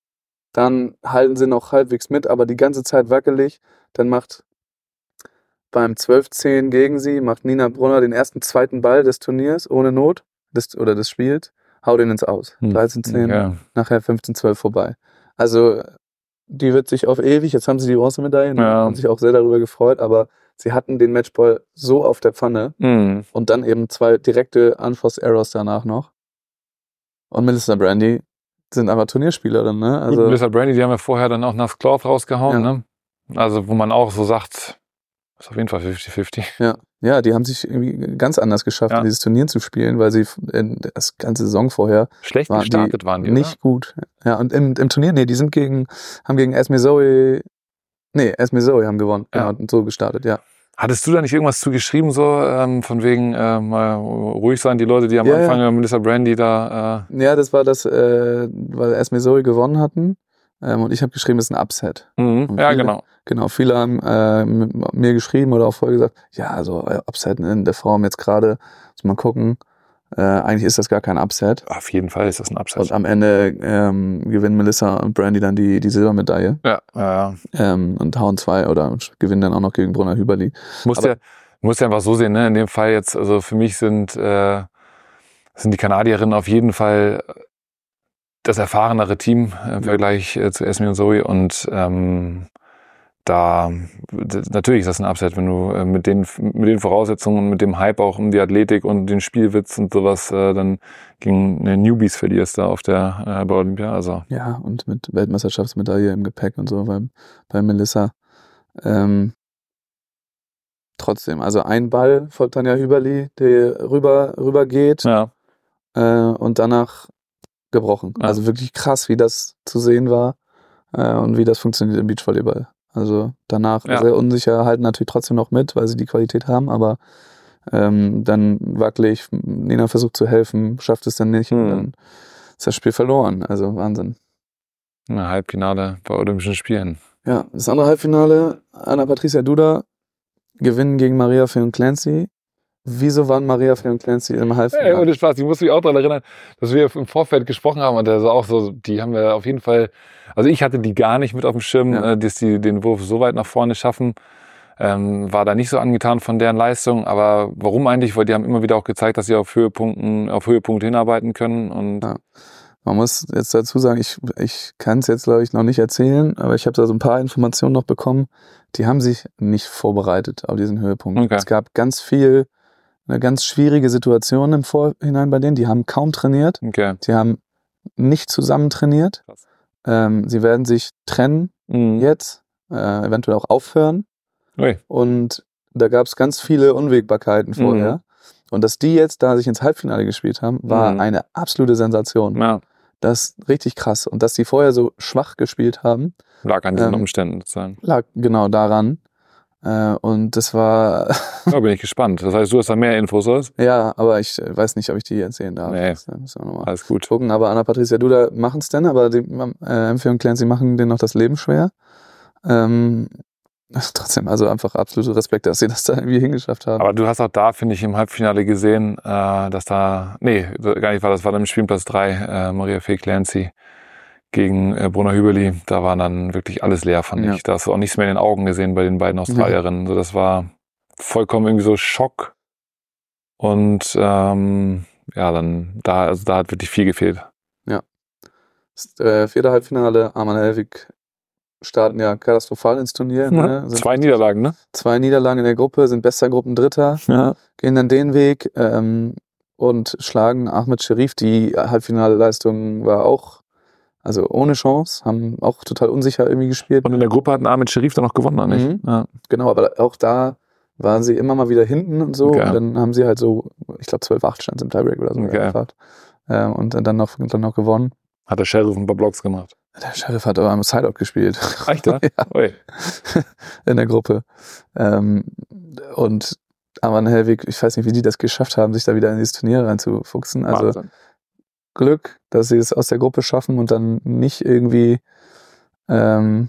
Dann halten sie noch halbwegs mit, aber die ganze Zeit wackelig. Dann macht beim zwölf zehn gegen sie, macht Nina Brunner den ersten, zweiten Ball des Turniers ohne Not des, oder des Spiels, haut ihn ins Aus. Hm. dreizehn zehn, Ja. nachher fünfzehn zwölf vorbei. Also die wird sich auf ewig, jetzt haben sie die Bronzemedaille, ne, Ja. haben sich auch sehr darüber gefreut, aber sie hatten den Matchball so auf der Pfanne Mhm. und dann eben zwei direkte Unforced Errors danach noch. Und Melissa Brandy sind einfach Turnierspielerin, ne? Gut, Also Melissa Brandy, die haben wir vorher dann auch nach Cloth rausgehauen, Ja. ne? Also wo man auch so sagt, ist auf jeden Fall fünfzig fünfzig. ja, ja, die haben sich irgendwie ganz anders geschafft, Ja. dieses Turnier zu spielen, weil sie in das ganze Saison vorher Schlecht waren gestartet die waren die, nicht gut. Ja, und im, im Turnier, nee, die sind gegen, haben gegen Esme Zoe, nee, Esme Zoe haben gewonnen, genau, Ja. und so gestartet, ja. Hattest du da nicht irgendwas zu geschrieben, so ähm, von wegen äh, mal ruhig sein, die Leute, die am Ja, Anfang ja. äh, Melissa Brandy da... Äh, Ja, das war das, äh, weil Esme Zoe gewonnen hatten, ähm, und ich habe geschrieben, es ist ein Upset. mhm. Und Ja, viele- genau. Genau, viele haben äh, mit mir geschrieben oder auch vorher gesagt, ja, also äh, Upset in der Form jetzt gerade, muss man gucken, äh, eigentlich ist das gar kein Upset. Auf jeden Fall ist das ein Upset. Und am Ende ähm, gewinnen Melissa und Brandy dann die, die Silbermedaille Ja, ja. ähm, und hauen zwei oder gewinnen dann auch noch gegen Brunner Hüberli. Musst Aber- ja, musst ja einfach so sehen, ne? In dem Fall jetzt, also für mich sind, äh, sind die Kanadierinnen auf jeden Fall das erfahrenere Team im Vergleich äh, zu Esme und Zoe und ähm, da d- natürlich ist das ein Upset, wenn du äh, mit den mit den Voraussetzungen und mit dem Hype auch um die Athletik und den Spielwitz und sowas äh, dann gegen äh, Newbies verlierst da auf der äh, bei Olympia. Also Ja, und mit Weltmeisterschaftsmedaille im Gepäck und so beim, bei Melissa. Ähm, trotzdem, also ein Ball von Tanja Hüberli, der rüber, rüber geht ja, äh, und danach gebrochen. Ja. Also wirklich krass, wie das zu sehen war äh, und wie das funktioniert im Beachvolleyball. Also danach Ja. sehr unsicher, halten natürlich trotzdem noch mit, weil sie die Qualität haben, aber ähm, dann wackelig, Nina versucht zu helfen, schafft es dann nicht und Hm. dann ist das Spiel verloren. Also Wahnsinn. ein Halbfinale bei Olympischen Spielen. Ja, das andere Halbfinale, Anna Patricia Duda gewinnen gegen Maria Fillon Clancy. Wieso waren Maria Fillon Clancy im Ey, Halbfinale? ohne Spaß, ich muss mich auch daran erinnern, dass wir im Vorfeld gesprochen haben und also auch so, die haben wir auf jeden Fall, also ich hatte die gar nicht mit auf dem Schirm, Ja. äh, dass die den Wurf so weit nach vorne schaffen. Ähm, war da nicht so angetan von deren Leistung, aber warum eigentlich? Weil die haben immer wieder auch gezeigt, dass sie auf Höhepunkten, auf Höhepunkte hinarbeiten können und Ja. Man muss jetzt dazu sagen, ich, ich kann es jetzt, glaube ich, noch nicht erzählen, aber ich habe da so ein paar Informationen noch bekommen. Die haben sich nicht vorbereitet auf diesen Höhepunkt. Okay. Es gab ganz viel, eine ganz schwierige Situation im Vorhinein bei denen. Die haben kaum trainiert. okay. Sie haben nicht zusammen trainiert. Krass. Ähm, sie werden sich trennen Mhm. jetzt, äh, eventuell auch aufhören. Ui. Und da gab es ganz viele Unwägbarkeiten vorher. Mhm. Und dass die jetzt da sich ins Halbfinale gespielt haben, war Mhm. eine absolute Sensation. Ja, Das ist richtig krass. Und dass die vorher so schwach gespielt haben, lag an diesen Ähm, Umständen sozusagen. lag genau daran. Äh, und das war, Da bin ich gespannt. Das heißt, du hast da mehr Infos als? ja, aber ich äh, weiß nicht, ob ich die erzählen darf. Nee. Das äh, müssen wir nochmal Alles gut. gucken. Aber Anna Patricia Duda machen es denn, aber die äh, M vier und Clancy machen denen noch das Leben schwer. Ähm, trotzdem, also einfach absolute Respekt, dass sie das da irgendwie hingeschafft haben. Aber du hast auch da, finde ich, im Halbfinale gesehen, äh, dass da, nee, gar nicht war, das war dann im Spielplatz drei, äh, Maria Fee Clancy gegen äh, Brunner Hüberli. Da war dann wirklich alles leer, fand Ja. ich. Da hast du auch nichts mehr in den Augen gesehen bei den beiden Australierinnen. So, das war vollkommen irgendwie so Schock. Und ähm, ja, dann da, also da hat wirklich viel gefehlt. Das äh, vierte Halbfinale, Arman Helwig starten ja katastrophal ins Turnier. Ne? Sind Zwei Niederlagen, ne? zwei Niederlagen in der Gruppe, sind bester Gruppendritter, Ja. gehen dann den Weg ähm, und schlagen Ahmed Sherif. Die Halbfinalleistung war auch, also ohne Chance, haben auch total unsicher irgendwie gespielt. Und in der Gruppe hat Ahmed Sherif dann noch gewonnen, oder nicht? Mhm. Ja. Genau, aber auch da waren sie immer mal wieder hinten und so. Okay. Und dann haben sie halt so, ich glaube zwölf acht stand im Tiebreak oder so. Okay. Einfach. Ähm, und dann noch, dann noch gewonnen. Hat der Sheriff ein paar Blocks gemacht. Der Sheriff hat aber am Sideout gespielt. Echt, ja? Ja. Ui. In der Gruppe. Ähm, und Arman Helwig, ich weiß nicht, wie die das geschafft haben, sich da wieder in dieses Turnier reinzufuchsen. Also Wahnsinn. Glück, dass sie es aus der Gruppe schaffen und dann nicht irgendwie, ähm,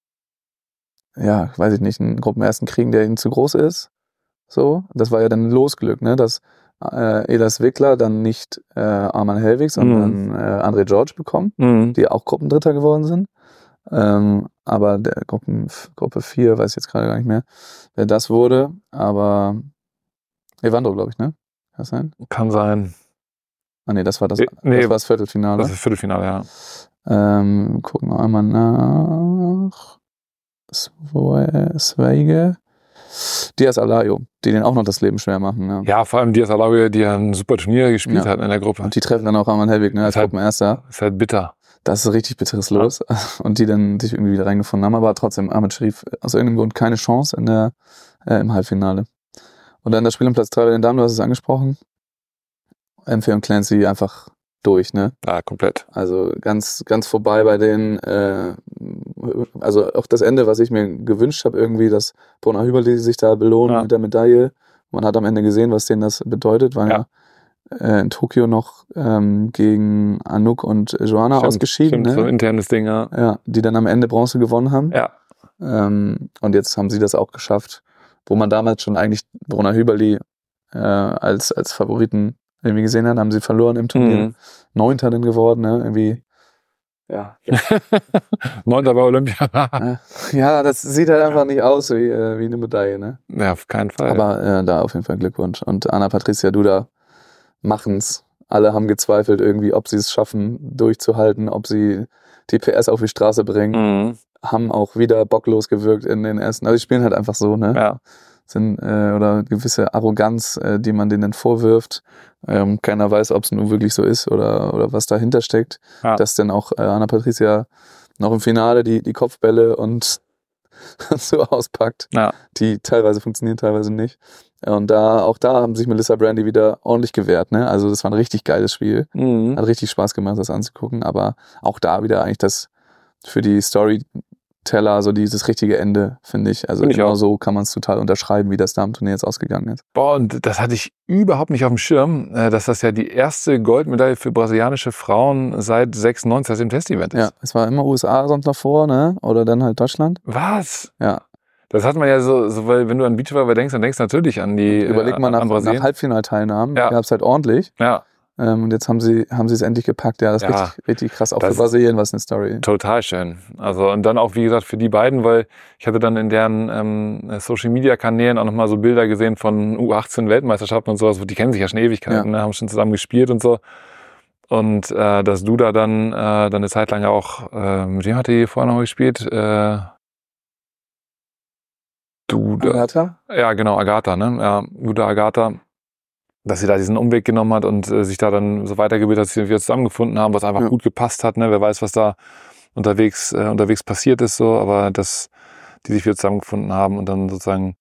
ja, weiß ich nicht, einen Gruppenersten kriegen, der ihnen zu groß ist. So, das war ja dann Losglück, ne, dass äh, Elas Wickler dann nicht äh, Arman Helwig, sondern äh, André George bekommen, Mhm. die auch Gruppendritter geworden sind. Ähm, aber der Gruppen, Gruppe vier, weiß ich jetzt gerade gar nicht mehr, wer das wurde. Aber Evandro, glaube ich, ne? Kann das sein? Kann sein. Ah nee, das war das, Äh, nee, das, war das Viertelfinale. Das ist Viertelfinale, ja. Ähm, gucken wir einmal nach. Sveige. Diaz Alario, die den auch noch das Leben schwer machen. Ja, Ja, vor allem Diaz Alario, die ja ein super Turnier gespielt Ja. hat in der Gruppe. Und die treffen dann auch Arman Helwig, ne, als Ist halt- Gruppenerster. Ist halt bitter. Das ist richtig bitteres Los. Und die dann sich irgendwie wieder reingefunden haben, aber trotzdem Ahmed Sharif aus irgendeinem Grund keine Chance in der, äh, im Halbfinale. Und dann das Spiel um Platz drei bei den Damen, du hast es angesprochen. M vier und Clancy einfach durch, ne? Ja, komplett. Also ganz, ganz vorbei bei denen. Äh, also auch das Ende, was ich mir gewünscht habe, irgendwie, dass Bruna Hüberli sich da belohnt Ja. mit der Medaille. Man hat am Ende gesehen, was denen das bedeutet, weil Ja. ja äh, in Tokio noch ähm, gegen Anouk und Joanna Stimmt, ausgeschieden, stimmt, so ein ne? internes Ding, ja. Ja, die dann am Ende Bronze gewonnen haben. Ja. Ähm, und jetzt haben sie das auch geschafft, wo man damals schon eigentlich Bruna Hüberli äh, als, als Favoriten irgendwie gesehen hat, haben sie verloren im Turnier. Mhm. Neunter dann geworden, ne? Irgendwie. Ja. Neunter bei Olympia. Ja, das sieht halt einfach nicht aus wie, äh, wie eine Medaille, ne? Ja, auf keinen Fall. Aber äh, da auf jeden Fall Glückwunsch. Und Anna Patricia Duda machen's. Alle haben gezweifelt irgendwie, ob sie es schaffen, durchzuhalten, ob sie die P S auf die Straße bringen. Mhm. Haben auch wieder bocklos gewirkt in den ersten. Also die spielen halt einfach so, ne? Ja. Sind, äh, oder gewisse Arroganz, äh, die man denen vorwirft. Ähm, keiner weiß, ob es nun wirklich so ist oder, oder was dahinter steckt. Ja. Dass dann auch äh, Anna Patricia noch im Finale die, die Kopfbälle und so auspackt, Ja. die teilweise funktionieren, teilweise nicht. Und da, auch da haben sich Melissa Brandy wieder ordentlich gewehrt, ne? Also das war ein richtig geiles Spiel. Mhm. Hat richtig Spaß gemacht, das anzugucken, aber auch da wieder eigentlich das für die Storyteller so dieses richtige Ende, finde ich. Also Find ich genau auch. so kann man es total unterschreiben, wie das Damenturnier jetzt ausgegangen ist. Boah, und das hatte ich überhaupt nicht auf dem Schirm, äh, dass das ja die erste Goldmedaille für brasilianische Frauen seit sechsundneunzig, als im Testevent ist. Ja, es war immer U S A sonst noch vor, ne? Oder dann halt Deutschland. Was? Ja. Das hat man ja so, so weil wenn du an Beachvolleyball denkst, dann denkst du natürlich an die Überleg äh, mal nach, an Brasilien. nach Halbfinalteilnahmen, Ja. gab es halt ordentlich. Ja, Ähm, und jetzt haben sie haben sie es endlich gepackt. Ja, das ist Ja, richtig, richtig krass. Auch das- für Brasilien, was eine Story. total schön. Also und dann auch, wie gesagt, für die beiden, weil ich hatte dann in deren ähm, Social-Media-Kanälen auch nochmal so Bilder gesehen von U achtzehn Weltmeisterschaften und sowas, wo die kennen sich ja schon Ewigkeiten, ne, haben schon zusammen gespielt und so. Und äh, dass du da dann, äh, dann eine Zeit lang ja auch, äh, mit wem hat die vorher noch gespielt? Äh, du, Agatha? ja genau, Agatha, ne? Ja, gute Agatha, dass sie da diesen Umweg genommen hat und äh, sich da dann so weitergebildet hat, dass sie wieder zusammengefunden haben, was einfach Ja. gut gepasst hat, ne? Wer weiß, was da unterwegs äh, unterwegs passiert ist, so, aber dass die sich wieder zusammengefunden haben und dann sozusagen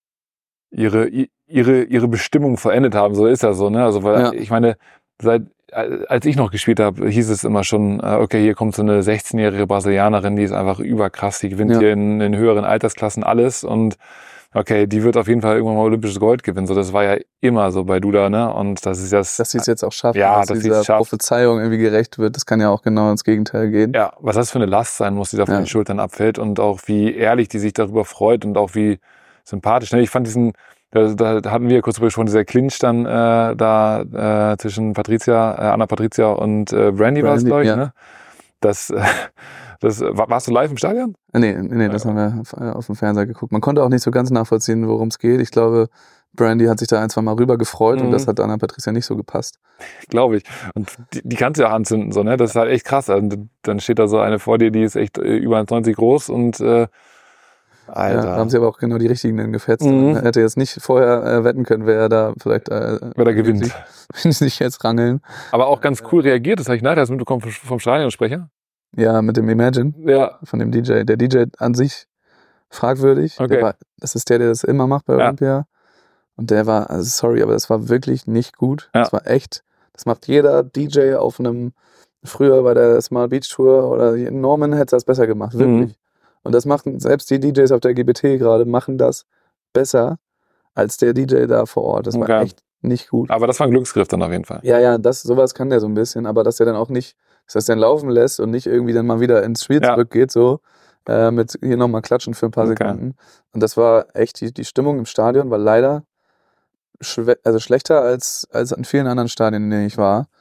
ihre i- ihre ihre Bestimmung verendet haben, so ist ja so, ne? Also weil Ja. ich meine, seit als ich noch gespielt habe, hieß es immer schon, äh, okay, hier kommt so eine sechzehnjährige Brasilianerin, die ist einfach überkrass, die gewinnt Ja. hier in, in höheren Altersklassen alles und okay, die wird auf jeden Fall irgendwann mal olympisches Gold gewinnen. So, das war ja immer so bei Duda, ne? Und das ist das. Dass sie es jetzt auch schafft, Ja, dass dass sie dieser es schafft. Prophezeiung irgendwie gerecht wird, das kann ja auch genau ins Gegenteil gehen. Ja, was das für eine Last sein muss, die da von Ja. den Schultern abfällt und auch wie ehrlich die sich darüber freut und auch wie sympathisch. Ne? Ich fand diesen, da, da hatten wir kurz drüber gesprochen, dieser Clinch dann äh, da äh, zwischen Patricia, äh, Anna Patricia und äh, Brandy war es, Brandy, glaube ich, ja. ne? Das, äh, das, war- warst du live im Stadion? Nee, nee, das Ja. haben wir auf- auf dem Fernseher geguckt. Man konnte auch nicht so ganz nachvollziehen, worum es geht. Ich glaube, Brandy hat sich da ein, zwei Mal rüber gefreut und Mhm. das hat Anna Patricia nicht so gepasst. Glaube ich. Und die, die kannst du ja auch anzünden, so, ne? Das ist halt echt krass. Und dann steht da so eine vor dir, die ist echt äh, über eins Komma neunzig groß und äh, Alter. Ja, da haben sie aber auch genau die richtigen dann gefetzt. Mhm. Man hätte jetzt nicht vorher äh, wetten können, wer da vielleicht äh, Wer da gewinnt. sich, sich jetzt rangeln. Aber auch ganz cool reagiert, das habe ich nachher erst mitbekommen vom, vom Stadionsprecher. Ja, mit dem Imagine Ja, von dem D J. Der D J an sich fragwürdig. Okay. Der war, das ist der, der das immer macht bei Ja. Olympia. Und der war, also sorry, aber das war wirklich nicht gut. Ja. Das war echt, das macht jeder D J auf einem, früher bei der Smart Beach Tour oder Norman hätte das besser gemacht, wirklich. Mhm. Und das machen, selbst die D Js auf der G B T gerade machen das besser als der D J da vor Ort. Das war Okay. echt nicht gut. aber das war ein Glücksgriff dann auf jeden Fall. Ja, ja, das, sowas kann der so ein bisschen, aber dass der dann auch nicht, dass er es dann laufen lässt und nicht irgendwie dann mal wieder ins Spiel Ja. zurückgeht, so, äh, mit hier nochmal klatschen für ein paar Okay. Sekunden. Und das war echt, die, die Stimmung im Stadion war leider schwe- also schlechter als, als an vielen anderen Stadien, in denen ich war.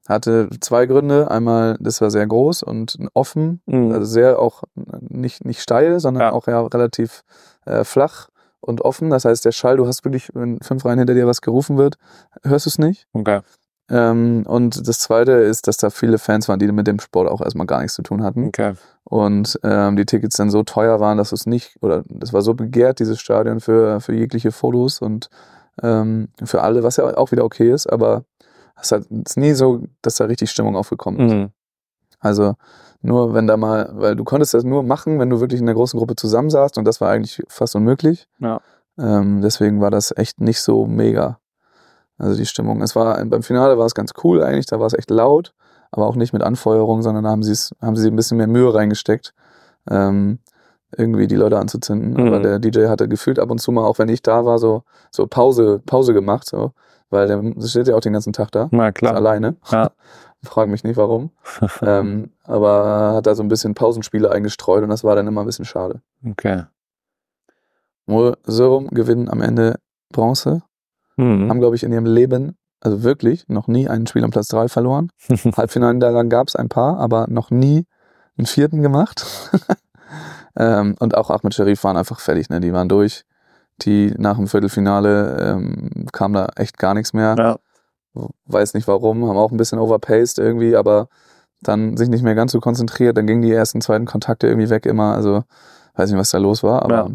Hatte zwei Gründe. Einmal, das war sehr groß und offen, Mhm. also sehr auch nicht, nicht steil, sondern Ja. auch ja relativ äh, flach und offen. Das heißt, der Schall, du hast wirklich, wenn fünf Reihen hinter dir was gerufen wird, hörst du es nicht. Okay. Ähm, und das Zweite ist, dass da viele Fans waren, die mit dem Sport auch erstmal gar nichts zu tun hatten. Okay. Und ähm, die Tickets dann so teuer waren, dass es nicht, oder das war so begehrt, dieses Stadion, für, für jegliche Fotos und ähm, für alle, was ja auch wieder okay ist, aber es hat- es ist nie so, dass da richtig Stimmung aufgekommen ist. Mhm. Also nur wenn da mal, weil du konntest das nur machen, wenn du wirklich in einer großen Gruppe zusammensaßt und das war eigentlich fast unmöglich. Ja. Ähm, deswegen war das echt nicht so mega. Also die Stimmung. Es war, beim Finale war es ganz cool eigentlich, da war es echt laut, aber auch nicht mit Anfeuerung, sondern da haben sie es, haben sie ein bisschen mehr Mühe reingesteckt, ähm, irgendwie die Leute anzuzünden. Mhm. Aber der D J hatte gefühlt ab und zu mal, auch wenn ich da war, so, so Pause, Pause gemacht, so. Weil der steht ja auch den ganzen Tag da. Na Ist klar. alleine. Ja. Frag mich nicht warum. ähm, aber hat da so ein bisschen Pausenspiele eingestreut und das war dann immer ein bisschen schade. Okay. Serum gewinnen am Ende Bronze. Mhm. Haben, glaube ich, in ihrem Leben, also wirklich, noch nie ein Spiel um Platz drei verloren. Halbfinale gab es ein paar, aber noch nie einen vierten gemacht. ähm, und auch Ahmed Sharif waren einfach fertig, ne? Die waren durch. Die nach dem Viertelfinale ähm, kam da echt gar nichts mehr. Ja. Weiß nicht warum, haben auch ein bisschen overpaced irgendwie, aber dann sich nicht mehr ganz so konzentriert. Dann gingen die ersten, zweiten Kontakte irgendwie weg immer. Also weiß nicht, was da los war, aber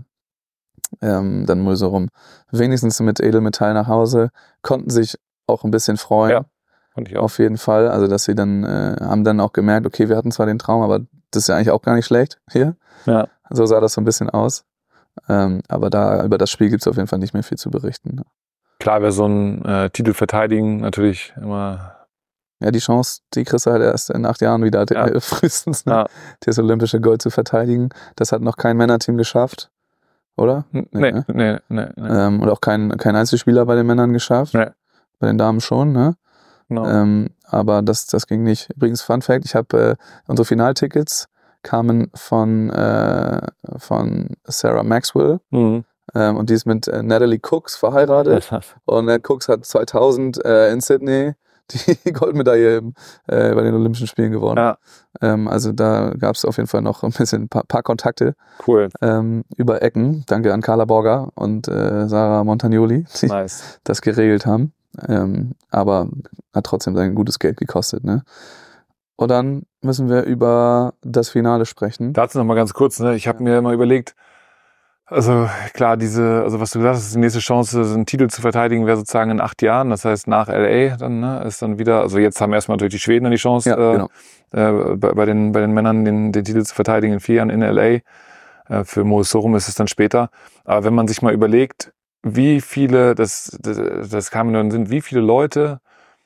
ja. ähm, dann nur so rum. Wenigstens mit Edelmetall nach Hause, konnten sich auch ein bisschen freuen. Ja, fand ich auch. Auf jeden Fall. Also dass sie dann, äh, haben dann auch gemerkt, okay, wir hatten zwar den Traum, aber das ist ja eigentlich auch gar nicht schlecht hier. Ja. So sah das so ein bisschen aus. Ähm, aber da über das Spiel gibt es auf jeden Fall nicht mehr viel zu berichten. Klar wäre so ein äh, Titel verteidigen natürlich immer. Ja, die Chance, die kriegst du halt erst in acht Jahren wieder, Ja. äh, frühestens, ne? Ja. Das olympische Gold zu verteidigen. Das hat noch kein Männerteam geschafft, oder? Nee, nee, ne? nee, nee. nee. Ähm, und auch kein, kein Einzelspieler bei den Männern geschafft. Nee. Bei den Damen schon, ne? Genau. Ähm, aber das, das ging nicht. Übrigens, Fun Fact, ich habe äh, unsere Finaltickets kamen von, äh, von Sarah Maxwell. Mhm. Ähm, und die ist mit äh, Natalie Cooks verheiratet. Und Nat Cooks hat zweitausend äh, in Sydney die Goldmedaille im, äh, bei den Olympischen Spielen gewonnen. Ja. Ähm, also da gab es auf jeden Fall noch ein bisschen ein paar, paar Kontakte Cool. ähm, über Ecken. Danke an Carla Borger und äh, Sarah Montagnoli, die Nice. das geregelt haben. Ähm, aber hat trotzdem sein gutes Geld gekostet. Ne? Und dann müssen wir über das Finale sprechen. Dazu noch mal ganz kurz, ne? Ich habe mir mal überlegt, also klar, diese, also was du gesagt hast, die nächste Chance, einen Titel zu verteidigen, wäre sozusagen in acht Jahren. Das heißt, nach L A dann, ne, ist dann wieder, also jetzt haben erstmal natürlich die Schweden dann die Chance, Ja, äh, genau. äh, bei, bei, den, bei den Männern den, den Titel zu verteidigen in vier Jahren in L A. Äh, für Mo Sorum ist es dann später. Aber wenn man sich mal überlegt, wie viele, das, das, das kam mir dann sind, wie viele Leute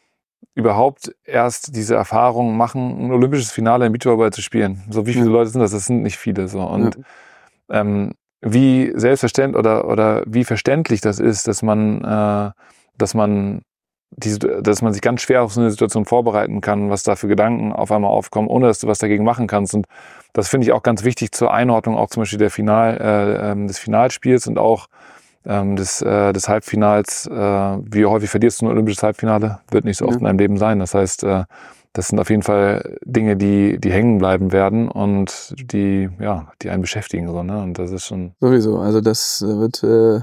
überhaupt erst diese Erfahrung machen, ein olympisches Finale im Beachvolleyball zu spielen. So, wie viele Ja. Leute sind das? Das sind nicht viele, so. Und, Ja. ähm, wie selbstverständlich oder, oder wie verständlich das ist, dass man, äh, dass man die, dass man sich ganz schwer auf so eine Situation vorbereiten kann, was da für Gedanken auf einmal aufkommen, ohne dass du was dagegen machen kannst. Und das finde ich auch ganz wichtig zur Einordnung, auch zum Beispiel der Final, äh, ähm, des Finalspiels und auch ähm, des, äh, des Halbfinals. Äh, wie häufig verlierst du ein olympisches Halbfinale? Wird nicht so oft Ja. in deinem Leben sein. Das heißt, äh, das sind auf jeden Fall Dinge, die, die hängen bleiben werden und die, ja, die einen beschäftigen, so, ne? Und das ist schon. Sowieso, also das wird äh,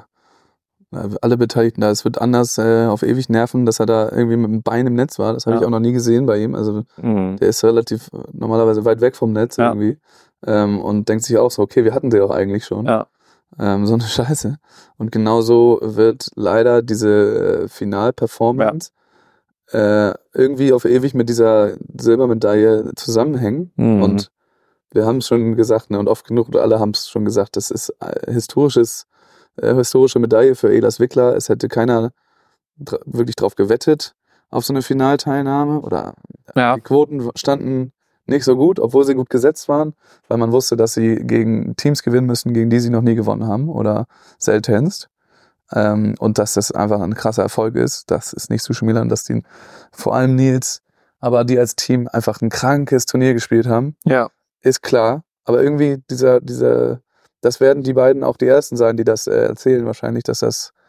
alle Beteiligten da, es wird anders äh, auf ewig nerven, dass er da irgendwie mit dem Bein im Netz war. Das habe Ja. ich auch noch nie gesehen bei ihm. Also Mhm. der ist relativ äh, normalerweise weit weg vom Netz Ja. irgendwie. Ähm, und denkt sich auch so, okay, wir hatten sie doch eigentlich schon. Ja. Ähm, so eine Scheiße. Und genauso wird leider diese äh, Final-Performance äh, irgendwie auf ewig mit dieser Silbermedaille zusammenhängen. Mhm. Und wir haben es schon gesagt, ne, und oft genug, oder alle haben es schon gesagt, das ist äh, historisches, äh, historische Medaille für Elas Wickler. Es hätte keiner dra- wirklich drauf gewettet auf so eine Finalteilnahme. Oder Ja. die Quoten standen nicht so gut, obwohl sie gut gesetzt waren, weil man wusste, dass sie gegen Teams gewinnen müssen, gegen die sie noch nie gewonnen haben oder seltenst. Ähm, und dass das einfach ein krasser Erfolg ist, das ist nicht zu schmälern, dass die, vor allem Nils, aber die als Team einfach ein krankes Turnier gespielt haben, Ja. ist klar. Aber irgendwie dieser, dieser, das werden die beiden auch die Ersten sein, die das äh, erzählen wahrscheinlich, dass das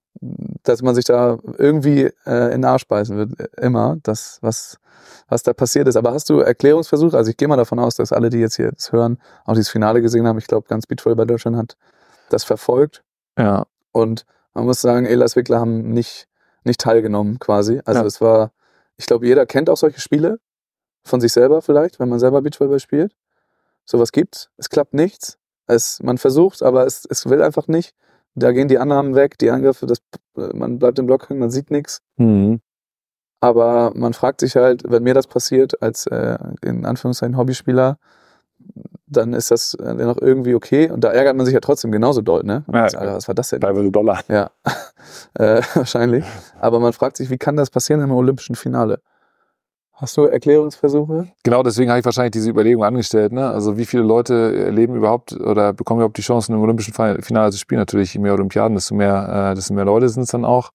dass man sich da irgendwie äh, in den Arsch beißen wird, immer, das, was, was da passiert ist. Aber hast du Erklärungsversuche? Also ich gehe mal davon aus, dass alle, die jetzt hier das hören, auch dieses Finale gesehen haben. Ich glaube, ganz Beachvolleyball Deutschland hat das verfolgt. Ja. Und man muss sagen, Elas Wickler haben nicht, nicht teilgenommen quasi. Also Ja. es war, ich glaube, jeder kennt auch solche Spiele von sich selber vielleicht, wenn man selber Beachvolleyball spielt. Sowas gibt's. Es klappt nichts. Es, man versucht, aber es, es will einfach nicht. Da gehen die Annahmen weg, die Angriffe, das, man bleibt im Block hängen, man sieht nichts. Mhm. Aber man fragt sich halt, wenn mir das passiert, als äh, in Anführungszeichen Hobbyspieler, dann ist das äh, noch irgendwie okay. Und da ärgert man sich ja trotzdem genauso doll, ne? Ja, sagt, Alter, was war das denn? Teilweise Dollar. Ja, äh, wahrscheinlich. Aber man fragt sich, wie kann das passieren im olympischen Finale? Hast du Erklärungsversuche? Genau, deswegen habe ich wahrscheinlich diese Überlegung angestellt. Ne? Also wie viele Leute erleben überhaupt oder bekommen überhaupt die Chancen, im olympischen Finale zu spielen? Natürlich, je mehr Olympiaden, desto mehr, äh, desto mehr Leute sind es dann auch.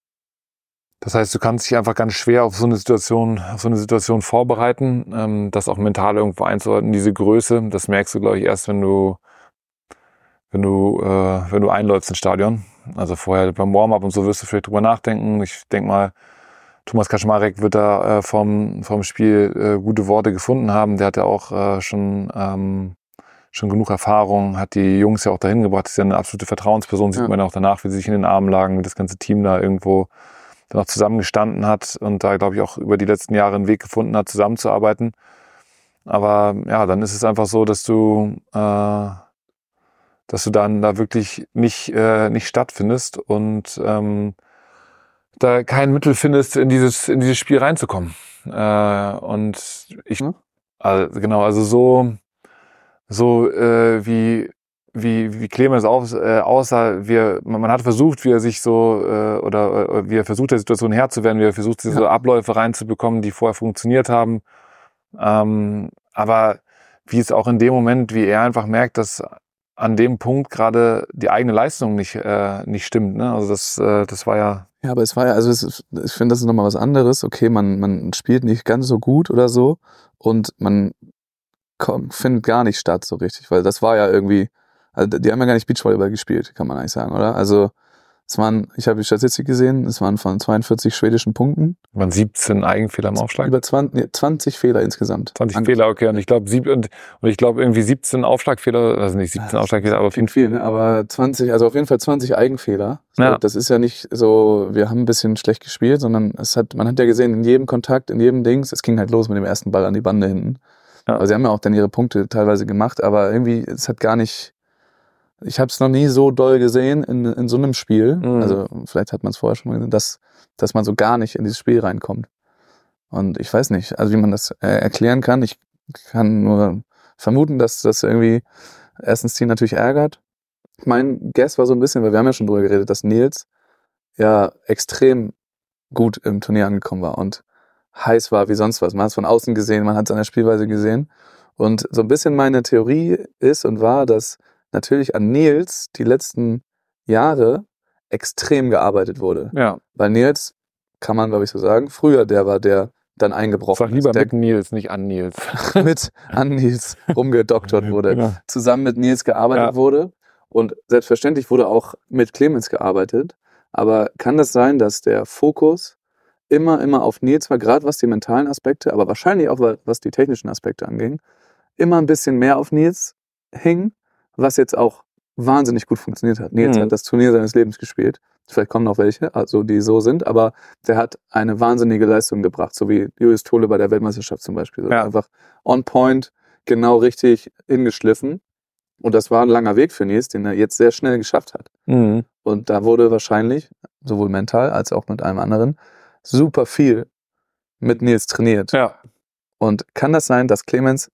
Das heißt, du kannst dich einfach ganz schwer auf so eine Situation, auf so eine Situation vorbereiten, ähm, das auch mental irgendwo einzuhalten. Diese Größe, das merkst du, glaube ich, erst, wenn du, wenn du, äh, wenn du einläufst ins Stadion. Also vorher beim Warm-up und so wirst du vielleicht drüber nachdenken. Ich denke mal, Thomas Kaczmarek wird da äh, vom, vom Spiel äh, gute Worte gefunden haben. Der hat ja auch äh, schon, ähm, schon genug Erfahrung, hat die Jungs ja auch dahin gebracht. Das ist ja eine absolute Vertrauensperson. Sieht Ja. man auch danach, wie sie sich in den Armen lagen, wie das ganze Team da irgendwo dann auch zusammengestanden hat und da, glaube ich, auch über die letzten Jahre einen Weg gefunden hat, zusammenzuarbeiten. Aber ja, dann ist es einfach so, dass du, äh, dass du dann da wirklich nicht, äh, nicht stattfindest und ähm, da kein Mittel findest, in dieses, in dieses Spiel reinzukommen. Äh, und ich, Hm? also, genau, also so, so äh, wie, wie, wie Clemens aus, äh, aussah, wir, man, man hat versucht, wie er sich so, äh, oder äh, wie er versucht, der Situation Herr zu werden, wie er versucht, diese Ja. Abläufe reinzubekommen, die vorher funktioniert haben. Ähm, aber wie es auch in dem Moment, wie er einfach merkt, dass an dem Punkt gerade die eigene Leistung nicht, äh, nicht stimmt. Ne? Also das, äh, das war ja. Ja, aber es war ja, also es ist, ich finde, das ist nochmal was anderes. Okay, man, man spielt nicht ganz so gut oder so und man kommt, findet gar nicht statt so richtig, weil das war ja irgendwie, also die haben ja gar nicht Beachvolleyball gespielt, kann man eigentlich sagen, oder? Also es waren, ich habe die Statistik gesehen, es waren von zweiundvierzig schwedischen Punkten. Waren siebzehn Eigenfehler im Aufschlag? Über zwanzig, nee, zwanzig Fehler insgesamt. zwanzig An- Fehler, okay. Und ich glaube sieb und, und ich glaube irgendwie siebzehn Aufschlagfehler, also nicht siebzehn Aufschlagfehler, aber klingt viel, ne? Aber zwanzig, also auf jeden Fall zwanzig Eigenfehler. So, Ja. das ist ja nicht so, wir haben ein bisschen schlecht gespielt, sondern es hat, man hat ja gesehen, in jedem Kontakt, in jedem Dings, es ging halt los mit dem ersten Ball an die Bande hinten. Ja. Aber sie haben ja auch dann ihre Punkte teilweise gemacht, aber irgendwie, es hat gar nicht, ich habe es noch nie so doll gesehen in, in so einem Spiel. Mhm. Also vielleicht hat man es vorher schon mal gesehen, dass, dass man so gar nicht in dieses Spiel reinkommt. Und ich weiß nicht, also wie man das äh, erklären kann. Ich kann nur vermuten, dass das irgendwie erstens Team natürlich ärgert. Mein Guess war so ein bisschen, weil wir haben ja schon drüber geredet, dass Nils ja extrem gut im Turnier angekommen war und heiß war wie sonst was. Man hat es von außen gesehen, man hat es an der Spielweise gesehen. Und so ein bisschen meine Theorie ist und war, dass natürlich an Nils die letzten Jahre extrem gearbeitet wurde. Ja. Weil Nils, kann man glaube ich so sagen, früher der war, der dann eingebrochen Sag lieber ist. Der mit Nils, nicht an Nils. mit an Nils rumgedoktert wurde. Genau. Zusammen mit Nils gearbeitet Ja. wurde. Und selbstverständlich wurde auch mit Clemens gearbeitet. Aber kann das sein, dass der Fokus immer, immer auf Nils war, gerade was die mentalen Aspekte, aber wahrscheinlich auch was die technischen Aspekte anging, immer ein bisschen mehr auf Nils hing, was jetzt auch wahnsinnig gut funktioniert hat. Nils Mhm. hat das Turnier seines Lebens gespielt. Vielleicht kommen noch welche, also die so sind, aber der hat eine wahnsinnige Leistung gebracht, so wie Julius Tole bei der Weltmeisterschaft zum Beispiel. So Ja. einfach on point, genau richtig hingeschliffen. Und das war ein langer Weg für Nils, den er jetzt sehr schnell geschafft hat. Mhm. Und da wurde wahrscheinlich, sowohl mental als auch mit allem anderen, super viel mit Nils trainiert. Ja. Und kann das sein, dass Clemens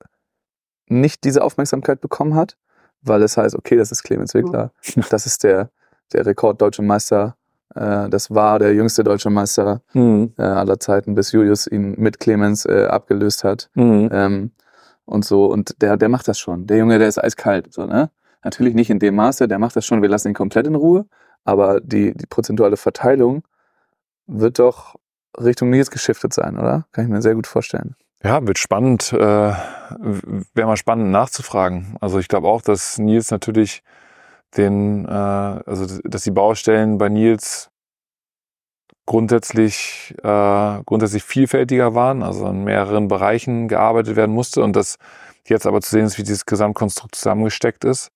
nicht diese Aufmerksamkeit bekommen hat? Weil es heißt, okay, das ist Clemens Wickler, das ist der, der Rekorddeutsche Meister, äh, das war der jüngste deutsche Meister Mhm. äh, aller Zeiten, bis Julius ihn mit Clemens äh, abgelöst hat. Mhm. Ähm, und so, und der, der macht das schon. Der Junge, der ist eiskalt, so, ne? Natürlich nicht in dem Maße, der macht das schon, wir lassen ihn komplett in Ruhe, aber die, die prozentuale Verteilung wird doch Richtung Nils geschiftet sein, oder? Kann ich mir sehr gut vorstellen. Ja, wird spannend, äh, wäre mal spannend nachzufragen. Also ich glaube auch, dass Nils natürlich den, äh, also dass die Baustellen bei Nils grundsätzlich äh, grundsätzlich vielfältiger waren, also in mehreren Bereichen gearbeitet werden musste und das jetzt aber zu sehen ist, wie dieses Gesamtkonstrukt zusammengesteckt ist.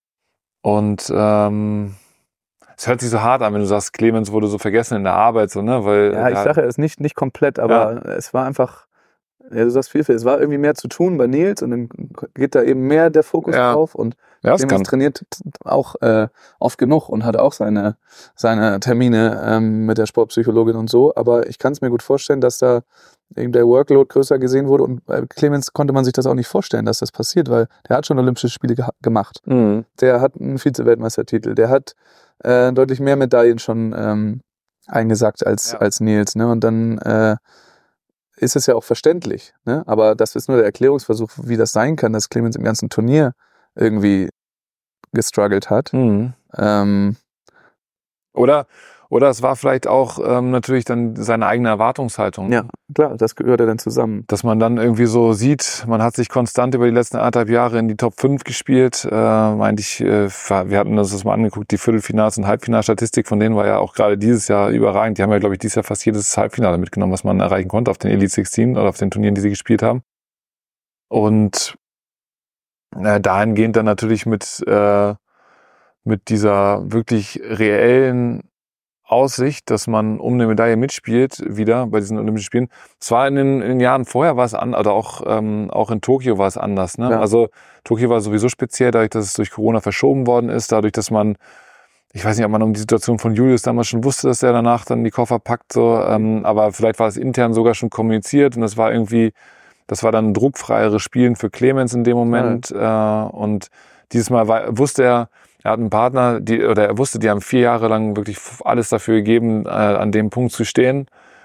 Und ähm, es hört sich so hart an, wenn du sagst, Clemens wurde so vergessen in der Arbeit, so, ne? Weil, ja, ich ja, sage, es ist nicht, nicht komplett, aber ja. Es war einfach, ja, du sagst vielfältig, es war irgendwie mehr zu tun bei Nils und dann geht da eben mehr der Fokus ja. drauf und ja, Clemens trainiert auch äh, oft genug und hat auch seine, seine Termine ähm, mit der Sportpsychologin und so, aber ich kann es mir gut vorstellen, dass da eben der Workload größer gesehen wurde und bei Clemens konnte man sich das auch nicht vorstellen, dass das passiert, weil der hat schon Olympische Spiele ge- gemacht. Mhm. Der hat einen Vize-Weltmeistertitel, der hat äh, deutlich mehr Medaillen schon ähm, eingesackt als, ja. als Nils, ne? Und dann äh, ist es ja auch verständlich, ne? Aber das ist nur der Erklärungsversuch, wie das sein kann, dass Clemens im ganzen Turnier irgendwie gestruggelt hat. Mhm. Ähm, oder, oder es war vielleicht auch ähm, natürlich dann seine eigene Erwartungshaltung. Ja, klar, das gehört ja dann zusammen. Dass man dann irgendwie so sieht, man hat sich konstant über die letzten anderthalb Jahre in die Top fünf gespielt. Äh, meinte ich, äh, wir hatten das mal angeguckt, die Viertelfinals- und Halbfinalstatistik von denen war ja auch gerade dieses Jahr überragend. Die haben ja, glaube ich, dieses Jahr fast jedes Halbfinale mitgenommen, was man erreichen konnte auf den Elite sechzehn oder auf den Turnieren, die sie gespielt haben. Und äh, dahingehend dann natürlich mit, äh, mit dieser wirklich reellen Aussicht, dass man um eine Medaille mitspielt, wieder bei diesen Olympischen Spielen. Es war in den, in den Jahren vorher war es an, oder auch, ähm, auch in Tokio war es anders. Ne? Ja. Also Tokio war sowieso speziell, dadurch, dass es durch Corona verschoben worden ist, dadurch, dass man, ich weiß nicht, ob man um die Situation von Julius damals schon wusste, dass er danach dann die Koffer packt, so, ähm, aber vielleicht war es intern sogar schon kommuniziert und das war irgendwie, das war dann ein druckfreieres Spielen für Clemens in dem Moment. Ja. Äh, und dieses Mal war, wusste er, er hat einen Partner, die, oder er wusste, die haben vier Jahre lang wirklich alles dafür gegeben, äh, an dem Punkt zu stehen.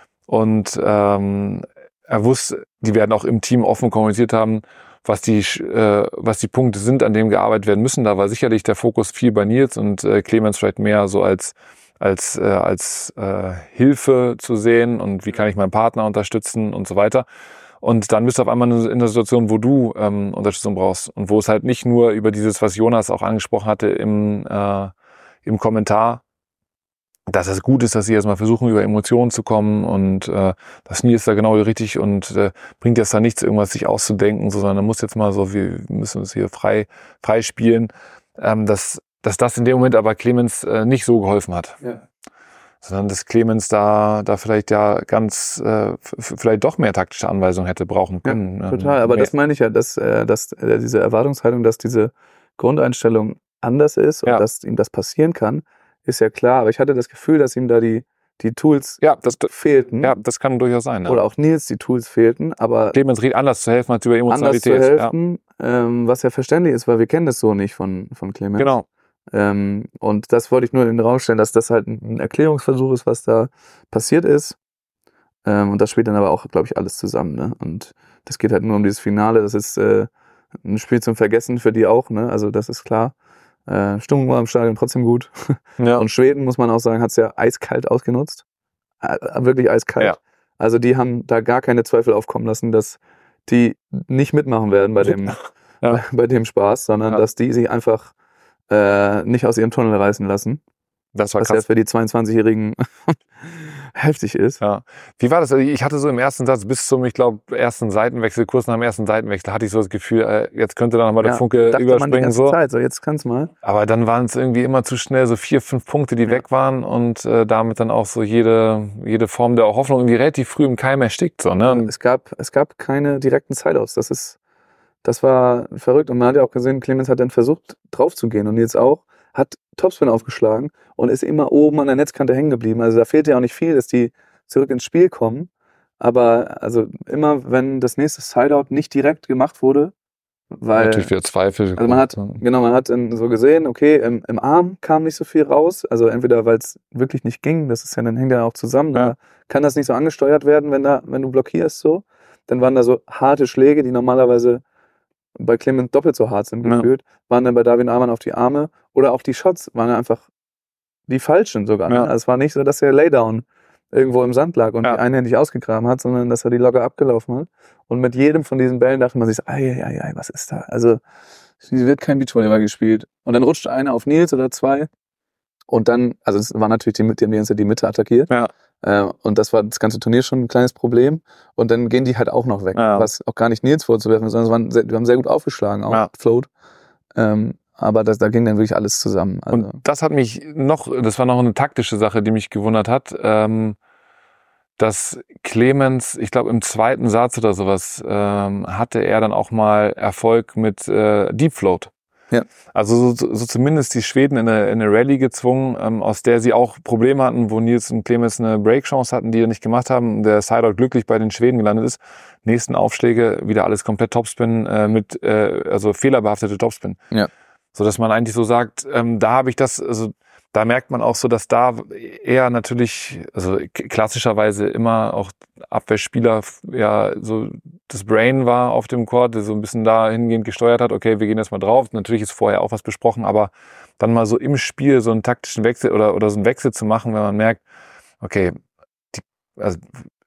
Und ähm, er wusste, die werden auch im Team offen kommuniziert haben, was die, äh, was die Punkte sind, an denen gearbeitet werden müssen. Da war sicherlich der Fokus viel bei Nils und äh, Clemens vielleicht mehr so als als äh, als äh, Hilfe zu sehen und wie kann ich meinen Partner unterstützen und so weiter. Und dann bist du auf einmal in einer Situation, wo du ähm, Unterstützung brauchst und wo es halt nicht nur über dieses, was Jonas auch angesprochen hatte im, äh, im Kommentar, dass es gut ist, dass sie jetzt mal versuchen, über Emotionen zu kommen und äh, das Nils ist da genau richtig und äh, bringt jetzt da nichts, irgendwas sich auszudenken, sondern man muss jetzt mal so, wir müssen uns hier frei, frei spielen, ähm, dass, dass das in dem Moment aber Clemens äh, nicht so geholfen hat. Ja. Sondern dass Clemens da, da vielleicht ja ganz, äh, vielleicht doch mehr taktische Anweisungen hätte brauchen können. Ja, total, aber mehr. Das meine ich ja, dass, äh, dass äh, diese Erwartungshaltung, dass diese Grundeinstellung anders ist ja. und dass ihm das passieren kann, ist ja klar. Aber ich hatte das Gefühl, dass ihm da die, die Tools ja, das, fehlten. Ja, das kann durchaus sein. Ja. Oder auch Nils die Tools fehlten, aber Clemens redet anders zu helfen als über Emotionalität. Anders zu helfen, ja. ähm, was ja verständlich ist, weil wir kennen das so nicht von, von Clemens. Genau. Ähm, und das wollte ich nur in den Raum stellen, dass das halt ein Erklärungsversuch ist, was da passiert ist. Ähm, und das spielt dann aber auch, glaube ich, alles zusammen. Ne? Und das geht halt nur um dieses Finale. Das ist äh, ein Spiel zum Vergessen für die auch. Ne? Also das ist klar. Äh, Stimmung war im Stadion trotzdem gut. Ja. Und Schweden, muss man auch sagen, hat es ja eiskalt ausgenutzt. Äh, wirklich eiskalt. Ja. Also die haben da gar keine Zweifel aufkommen lassen, dass die nicht mitmachen werden bei dem, ja. bei, bei dem Spaß, sondern ja. dass die sich einfach Äh, nicht aus ihrem Tunnel reißen lassen. Das war was krass. ja für die zweiundzwanzigjährigen heftig ist. Ja. Wie war das? Also ich hatte so im ersten Satz bis zum, ich glaube, ersten Seitenwechsel, kurz nach dem ersten Seitenwechsel, hatte ich so das Gefühl, äh, jetzt könnte da nochmal ja, der Funke dachte überspringen. Man die ganze so. Zeit, so jetzt kann's mal. Aber dann waren es irgendwie immer zu schnell, so vier, fünf Punkte, die ja. weg waren und äh, damit dann auch so jede, jede Form der Hoffnung irgendwie relativ früh im Keim erstickt. So, ne? Ja, es gab, es gab keine direkten Sideouts. Das ist, das war verrückt. Und man hat ja auch gesehen, Clemens hat dann versucht, drauf zu gehen und jetzt auch. Hat Topspin aufgeschlagen und ist immer oben an der Netzkante hängen geblieben. Also da fehlt ja auch nicht viel, dass die zurück ins Spiel kommen. Aber also immer, wenn das nächste Sideout nicht direkt gemacht wurde, weil natürlich wieder Zweifel. Also man hat, genau, man hat dann so gesehen, okay, im, im Arm kam nicht so viel raus. Also entweder weil es wirklich nicht ging, das ist ja, dann hängt ja auch zusammen. Ja. Da kann das nicht so angesteuert werden, wenn da, wenn du blockierst so. Dann waren da so harte Schläge, die normalerweise bei Clemens doppelt so hart sind gefühlt, ja. waren dann bei David Amann auf die Arme oder auch die Shots waren ja einfach die falschen sogar. Ja. Also es war nicht so, dass er Laydown irgendwo im Sand lag und ja. die einhändig ausgegraben hat, sondern dass er die locker abgelaufen hat. Und mit jedem von diesen Bällen dachte man sich, ei, ei, ei, was ist da? Also hier wird kein Beachvolleyball gespielt. Und dann rutscht einer auf Nils oder zwei. Und dann, also es war natürlich, die, die haben die ganze Zeit die Mitte attackiert. Ja. Äh, und das war das ganze Turnier schon ein kleines Problem. Und dann gehen die halt auch noch weg. Ja. Was auch gar nicht Nils vorzuwerfen, sondern es waren sehr, wir haben sehr gut aufgeschlagen, auch Ja. Float. Ähm, aber das, da ging dann wirklich alles zusammen. Also. Und das hat mich noch, das war noch eine taktische Sache, die mich gewundert hat, ähm, dass Clemens, ich glaube im zweiten Satz oder sowas, ähm, hatte er dann auch mal Erfolg mit äh, Deep Float. Ja. Also so, so zumindest die Schweden in eine, in eine Rallye gezwungen, ähm, aus der sie auch Probleme hatten, wo Nils und Clemens eine Breakchance hatten, die er nicht gemacht haben. Der Sideout glücklich bei den Schweden gelandet ist. Nächsten Aufschläge wieder alles komplett Topspin äh, mit, äh, also fehlerbehaftete Topspin. Ja. So dass man eigentlich so sagt, ähm, da habe ich das, also da merkt man auch so, dass da eher natürlich, also klassischerweise immer auch Abwehrspieler ja so das Brain war auf dem Court, der so ein bisschen dahingehend gesteuert hat, okay, wir gehen jetzt mal drauf. Natürlich ist vorher auch was besprochen, aber dann mal so im Spiel so einen taktischen Wechsel oder, oder so einen Wechsel zu machen, wenn man merkt, okay, die, also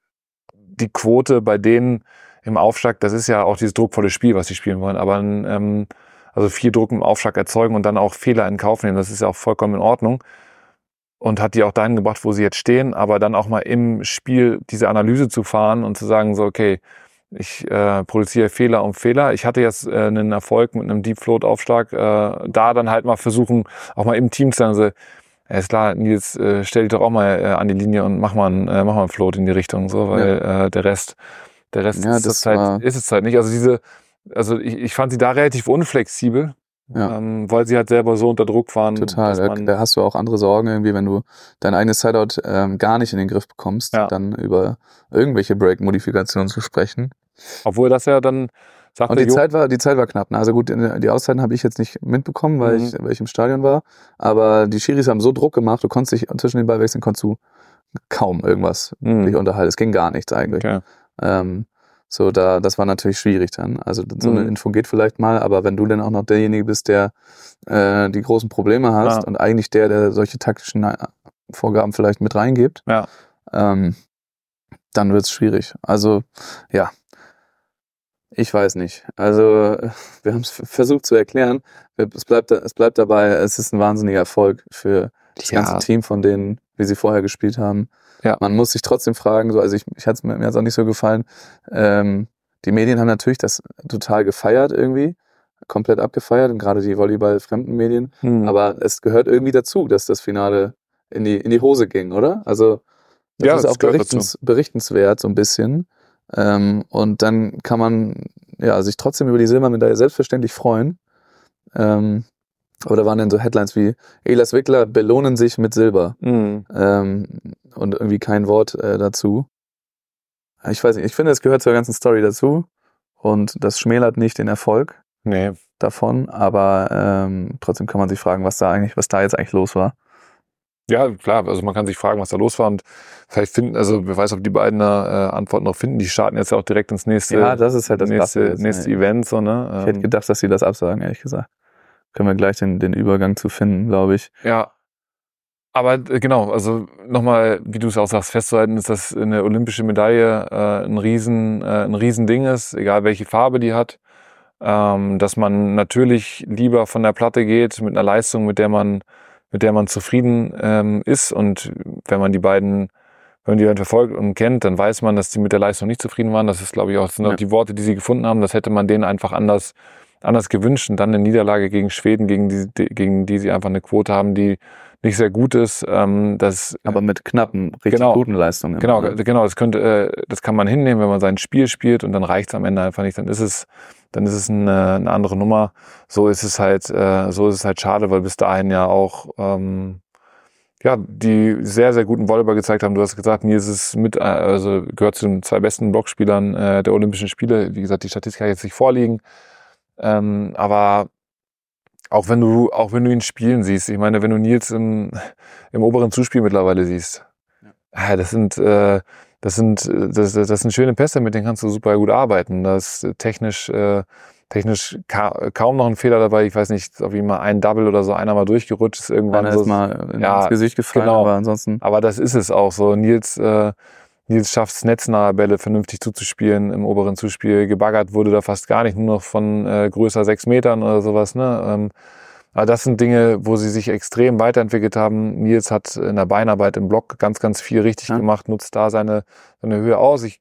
die Quote bei denen im Aufschlag, das ist ja auch dieses druckvolle Spiel, was sie spielen wollen, aber ein, ähm, also viel Druck im Aufschlag erzeugen und dann auch Fehler in Kauf nehmen. Das ist ja auch vollkommen in Ordnung. Und hat die auch dahin gebracht, wo sie jetzt stehen. Aber dann auch mal im Spiel diese Analyse zu fahren und zu sagen, so, okay, ich äh, produziere Fehler um Fehler. Ich hatte jetzt äh, einen Erfolg mit einem Deep Float Aufschlag. Äh, da dann halt mal versuchen, auch mal im Team zu sagen, so, ja, ist klar, Nils, äh, stell dich doch auch mal äh, an die Linie und mach mal einen, äh, mach mal einen Float in die Richtung, so, weil ja. äh, der Rest, der Rest ja, ist, es halt, ist es halt nicht. Also diese, Also ich, ich fand sie da relativ unflexibel, ja. ähm, weil sie halt selber so unter Druck waren. Total, da, da hast du auch andere Sorgen irgendwie, wenn du dein eigenes Sideout ähm, gar nicht in den Griff bekommst, ja. dann über irgendwelche Break-Modifikationen zu sprechen. Obwohl das ja dann sagte, Und die Zeit war, die Zeit war knapp. Ne? Also gut, die Auszeiten habe ich jetzt nicht mitbekommen, weil, mhm. ich, weil ich im Stadion war. Aber die Schiris haben so Druck gemacht, du konntest dich zwischen den Ballwechseln konntest du kaum irgendwas mhm. dich unterhalten. Es ging gar nichts eigentlich. Okay. Ähm, So, da, das war natürlich schwierig dann. Also so eine mhm. Info geht vielleicht mal, aber wenn du dann auch noch derjenige bist, der äh, die großen Probleme hast ja. und eigentlich der, der solche taktischen Vorgaben vielleicht mit reingibt, ja. ähm, dann wird's schwierig. Also, ja, ich weiß nicht. Also, wir haben es versucht zu erklären. Es bleibt, es bleibt dabei, es ist ein wahnsinniger Erfolg für das ja. ganze Team von denen, wie sie vorher gespielt haben. Ja. Man muss sich trotzdem fragen, so, also ich, ich hat's, mir hat es auch nicht so gefallen, ähm, die Medien haben natürlich das total gefeiert irgendwie, komplett abgefeiert, und gerade die Volleyball-fremden Medien, hm. aber es gehört irgendwie dazu, dass das Finale in die, in die Hose ging, oder? Also das ja, ist das auch berichtens, berichtenswert so ein bisschen, ähm, und dann kann man ja sich trotzdem über die Silbermedaille selbstverständlich freuen, ähm, aber da waren dann so Headlines wie Elas Wickler belohnen sich mit Silber. Mhm. Ähm, und irgendwie kein Wort äh, dazu. Ich weiß nicht, ich finde, es gehört zur ganzen Story dazu. Und das schmälert nicht den Erfolg nee. davon. Aber ähm, trotzdem kann man sich fragen, was da eigentlich, was da jetzt eigentlich los war. Ja, klar, also man kann sich fragen, was da los war, und vielleicht finden, also wer weiß, ob die beiden äh, Antworten noch finden. Die starten jetzt ja auch direkt ins nächste, ja, das ist halt das nächste, jetzt, nächste ne? Event. So, ne? Ich hätte gedacht, dass sie das absagen, ehrlich gesagt. Können wir gleich den, den Übergang zu finden, glaube ich. Ja, aber äh, genau, also nochmal, wie du es auch sagst, festzuhalten ist, dass eine olympische Medaille äh, ein Riesen, äh, ein Riesending ist, egal welche Farbe die hat. Ähm, dass man natürlich lieber von der Platte geht mit einer Leistung, mit der man, mit der man zufrieden ähm, ist. Und wenn man die beiden, wenn man die beiden verfolgt und kennt, dann weiß man, dass die mit der Leistung nicht zufrieden waren. Das ist, glaube ich, auch, das sind auch ja. die Worte, die sie gefunden haben. Das hätte man denen einfach anders anders gewünscht, und dann eine Niederlage gegen Schweden, gegen die, gegen die sie einfach eine Quote haben, die nicht sehr gut ist. Ähm, das, aber mit knappen, richtig genau, guten Leistungen. Genau, oder? genau. Das könnte, äh, das kann man hinnehmen, wenn man sein Spiel spielt, und dann reicht es am Ende einfach nicht. Dann ist es, dann ist es eine, eine andere Nummer. So ist es halt, äh, so ist es halt schade, weil bis dahin ja auch ähm, ja die sehr sehr guten Volleyball gezeigt haben. Du hast gesagt, mir ist es mit, also gehört zu den zwei besten Blockspielern äh, der Olympischen Spiele. Wie gesagt, die Statistik habe ich jetzt nicht vorliegen. Ähm, aber auch wenn du, auch wenn du ihn spielen siehst, ich meine, wenn du Nils im, im oberen Zuspiel mittlerweile siehst, ja. das sind, äh, das sind, das, das sind schöne Pässe, mit denen kannst du super gut arbeiten. Da ist technisch, äh, technisch ka- kaum noch ein Fehler dabei. Ich weiß nicht, ob ihm mal ein Double oder so einer mal durchgerutscht ist irgendwann. Einer so ist mal ja, ins Gesicht gefallen, genau. aber ansonsten. Aber das ist es auch so. Nils, äh, Nils schafft es, netznahe Bälle vernünftig zuzuspielen im oberen Zuspiel. Gebaggert wurde da fast gar nicht, nur noch von äh, größer sechs Metern oder sowas. Ne? Ähm, aber das sind Dinge, wo sie sich extrem weiterentwickelt haben. Nils hat in der Beinarbeit im Block ganz, ganz viel richtig ja. gemacht, nutzt da seine, seine Höhe aus. Ich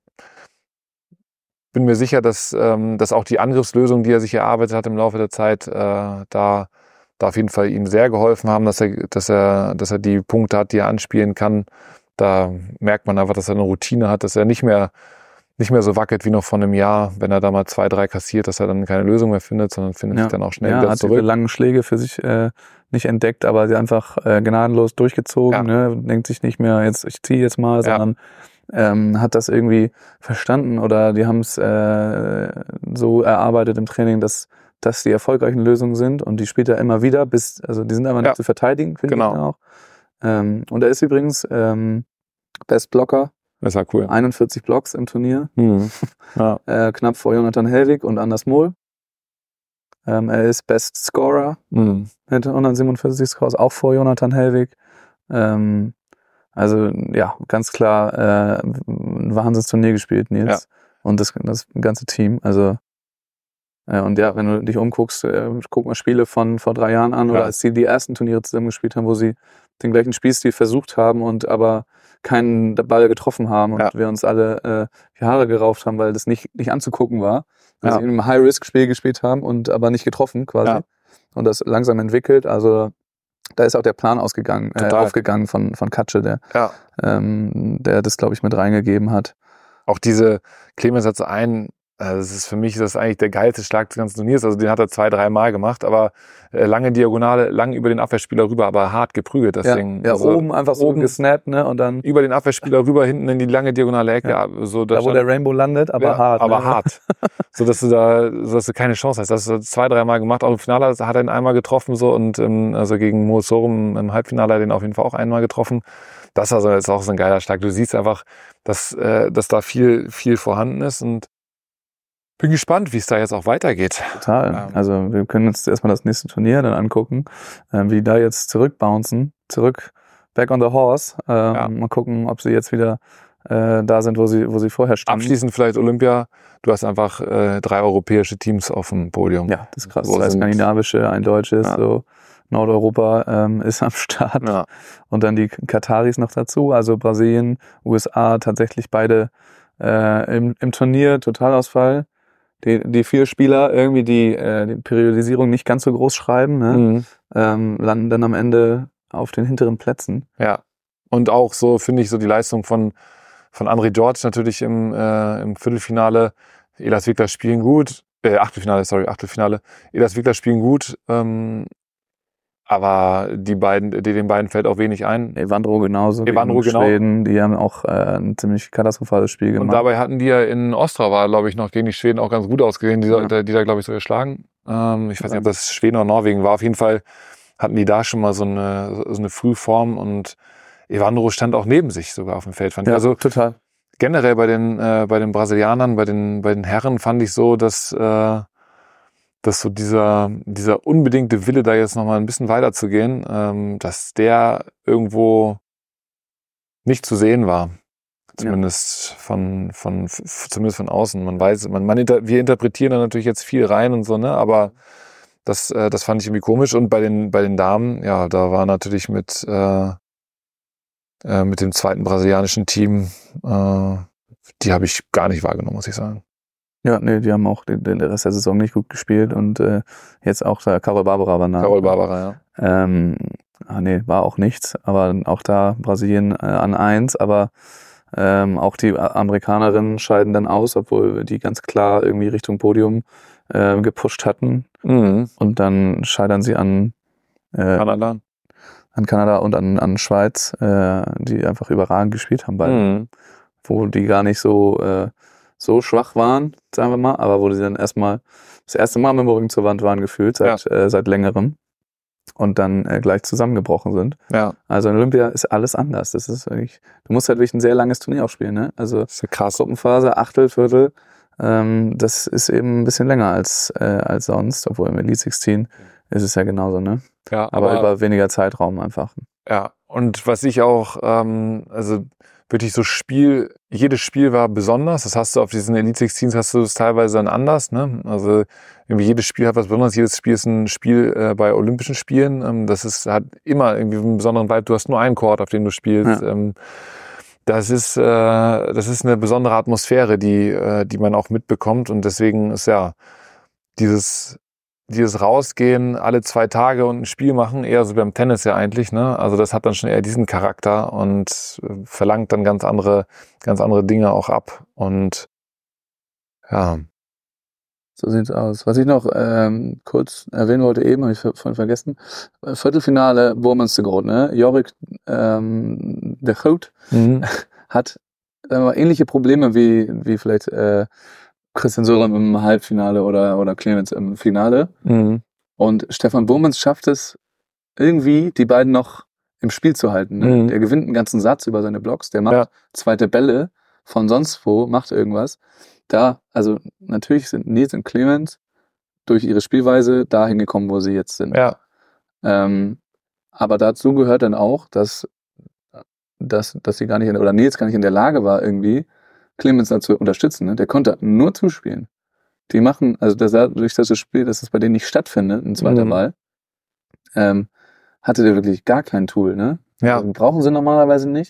bin mir sicher, dass, ähm, dass auch die Angriffslösungen, die er sich erarbeitet hat im Laufe der Zeit, äh, da, da auf jeden Fall ihm sehr geholfen haben, dass er, dass er, dass er die Punkte hat, die er anspielen kann. Da merkt man einfach, dass er eine Routine hat, dass er nicht mehr, nicht mehr so wackelt wie noch vor einem Jahr, wenn er da mal zwei, drei kassiert, dass er dann keine Lösung mehr findet, sondern findet ja. sich dann auch schnell ja, wieder hat zurück. Diese langen Schläge für sich äh, nicht entdeckt, aber sie einfach äh, gnadenlos durchgezogen. Ja. Ne? Denkt sich nicht mehr, jetzt ich ziehe jetzt mal, sondern ja. ähm, hat das irgendwie verstanden oder die haben es äh, so erarbeitet im Training, dass das die erfolgreichen Lösungen sind und die spielt er immer wieder, bis also die sind einfach nicht ja. zu verteidigen, finde genau. ich auch. Ähm, und er ist übrigens ähm, Best Blocker. Das war cool. einundvierzig Blocks im Turnier. Mhm. Ja. äh, knapp vor Jonathan Helwig und Anders Mohl. Ähm, er ist Best Scorer mhm. mit hundertsiebenundvierzig Scores, auch vor Jonathan Helwig. Ähm, also ja, ganz klar äh, ein Wahnsinnsturnier gespielt, Nils. Ja. Und das, das ganze Team. Also äh, und ja, wenn du dich umguckst, äh, guck mal Spiele von vor drei Jahren an oder ja. als sie die ersten Turniere zusammen gespielt haben, wo sie den gleichen Spielstil versucht haben und aber keinen Ball getroffen haben und ja. wir uns alle äh, die Haare gerauft haben, weil das nicht nicht anzugucken war. Weil ja. sie in einem High-Risk-Spiel gespielt haben und aber nicht getroffen quasi. Ja. Und das langsam entwickelt. Also da ist auch der Plan ausgegangen, äh, aufgegangen von von Katsche, der, ja. ähm, der das, glaube ich, mit reingegeben hat. Auch diese Clemens hat so einen, also das ist für mich das ist eigentlich der geilste Schlag des ganzen Turniers. Also den hat er zwei, drei Mal gemacht, aber äh, lange Diagonale, lang über den Abwehrspieler rüber, aber hart geprügelt, das ja, Ding. Ja, also oben einfach so oben gesnappt, ne, und dann über den Abwehrspieler rüber, hinten in die lange diagonale Ecke. Ja. So, da, wo der Rainbow landet, aber ja, hart. Aber ne? hart. So, dass du da, so dass du keine Chance hast. Das hast du zwei, drei Mal gemacht. Auch im Finale hat er ihn einmal getroffen, so, und ähm, also gegen Mo Sorum im Halbfinale hat er den auf jeden Fall auch einmal getroffen. Das also ist auch so ein geiler Schlag. Du siehst einfach, dass, äh, dass da viel, viel vorhanden ist und bin gespannt, wie es da jetzt auch weitergeht. Total. Ähm. Also wir können uns erstmal das nächste Turnier dann angucken, äh, wie die da jetzt zurückbouncen, zurück, back on the horse. Äh, ja. Mal gucken, ob sie jetzt wieder äh, da sind, wo sie, wo sie vorher standen. Abschließend vielleicht Olympia. Du hast einfach äh, drei europäische Teams auf dem Podium. Ja, das ist krass. Zwei skandinavische, ein deutsches, ja. so Nordeuropa ähm, ist am Start. Ja. Und dann die Kataris noch dazu. Also Brasilien, U S A, tatsächlich beide äh, im, im Turnier, Totalausfall. Die, die vier Spieler irgendwie die, äh, die Periodisierung nicht ganz so groß schreiben, ne? Mhm. ähm, landen dann am Ende auf den hinteren Plätzen. Ja, und auch so finde ich so die Leistung von, von André George natürlich im, äh, im Viertelfinale. Elas Wickler spielen gut, äh, Achtelfinale, sorry, Achtelfinale. Elas Wickler spielen gut, ähm, aber die beiden, die, den beiden fällt auch wenig ein. Evandro genauso. Evandro genau. Schweden, die haben auch äh, ein ziemlich katastrophales Spiel gemacht. Und dabei hatten die ja in Ostrava, glaube ich, noch gegen die Schweden auch ganz gut ausgesehen, die, ja. die da, glaube ich, so geschlagen. Ähm, ich weiß nicht, ob das Schweden oder Norwegen war. Auf jeden Fall hatten die da schon mal so eine, so eine Frühform und Evandro stand auch neben sich sogar auf dem Feld. Fand ja, ich. Also total. Generell bei den, äh, bei den Brasilianern, bei den, bei den Herren fand ich so, dass, äh, dass so dieser, dieser unbedingte Wille, da jetzt nochmal ein bisschen weiter zu gehen, ähm, dass der irgendwo nicht zu sehen war. Zumindest ja. von, von, zumindest von außen. Man weiß, man, man inter, wir interpretieren da natürlich jetzt viel rein und so, ne, aber das, äh, das fand ich irgendwie komisch. Und bei den, bei den Damen, ja, da war natürlich mit, äh, äh, mit dem zweiten brasilianischen Team, äh, die habe ich gar nicht wahrgenommen, muss ich sagen. Ja, nee, die haben auch den, den Rest der Saison nicht gut gespielt und äh, jetzt auch da Carol Barbara war nah. Carol Barbara, ja. Ähm, ah, nee, war auch nichts, aber auch da Brasilien äh, an eins, aber ähm, auch die Amerikanerinnen scheiden dann aus, obwohl die ganz klar irgendwie Richtung Podium äh, gepusht hatten. Mhm. Und dann scheitern sie an äh, Kanada. an Kanada und an, an Schweiz, äh, die einfach überragend gespielt haben, beide. Mhm. Wo die gar nicht so äh, so schwach waren, sagen wir mal, aber wo die dann erstmal das erste Mal mit dem Rücken zur Wand waren gefühlt, seit, ja. äh, seit längerem und dann äh, gleich zusammengebrochen sind. Ja. Also in Olympia ist alles anders. Das ist wirklich, du musst halt wirklich ein sehr langes Turnier auch spielen, ne? Also das ist ja krass. Gruppenphase, Achtel, Viertel, ähm, das ist eben ein bisschen länger als äh, als sonst, obwohl im Elite sechzehn ist es ja genauso, ne? Ja, aber, aber über weniger Zeitraum einfach. Ja, und was ich auch, ähm, also wirklich so Spiel, jedes Spiel war besonders. Das hast du auf diesen Elite sechzehn hast du es teilweise dann anders, ne? Also irgendwie jedes Spiel hat was Besonderes. Jedes Spiel ist ein Spiel äh, bei Olympischen Spielen. Ähm, das ist, hat immer irgendwie einen besonderen Vibe. Du hast nur einen Court, auf dem du spielst. Ja. Ähm, das ist, äh, das ist eine besondere Atmosphäre, die, äh, die man auch mitbekommt. Und deswegen ist ja dieses, dieses Rausgehen alle zwei Tage und ein Spiel machen, eher so beim Tennis ja eigentlich, ne? Also das hat dann schon eher diesen Charakter und verlangt dann ganz andere, ganz andere Dinge auch ab. Und ja. So sieht's aus. Was ich noch ähm, kurz erwähnen wollte eben, habe ich vorhin vergessen. Viertelfinale Bournemouth, ne? Jorik ähm, de Groot mhm. hat äh, ähnliche Probleme wie, wie vielleicht äh, Christian Soren im Halbfinale oder, oder Clemens im Finale. Mhm. Und Stefan Boumans schafft es irgendwie, die beiden noch im Spiel zu halten. Ne? Mhm. Der gewinnt einen ganzen Satz über seine Blocks, der macht ja. zweite Bälle von sonst wo, macht irgendwas. Da, also natürlich sind Nils und Clemens durch ihre Spielweise dahin gekommen, wo sie jetzt sind. Ja. Ähm, aber dazu gehört dann auch, dass, dass, dass sie gar nicht, in, oder Nils gar nicht in der Lage war, irgendwie Clemens dazu unterstützen. Ne? Der konnte nur zuspielen. Die machen, also das, durch das Spiel, dass es bei denen nicht stattfindet, ein zweiter mhm. Ball, ähm, hatte der wirklich gar kein Tool. Ne? Ja. Also, brauchen sie normalerweise nicht.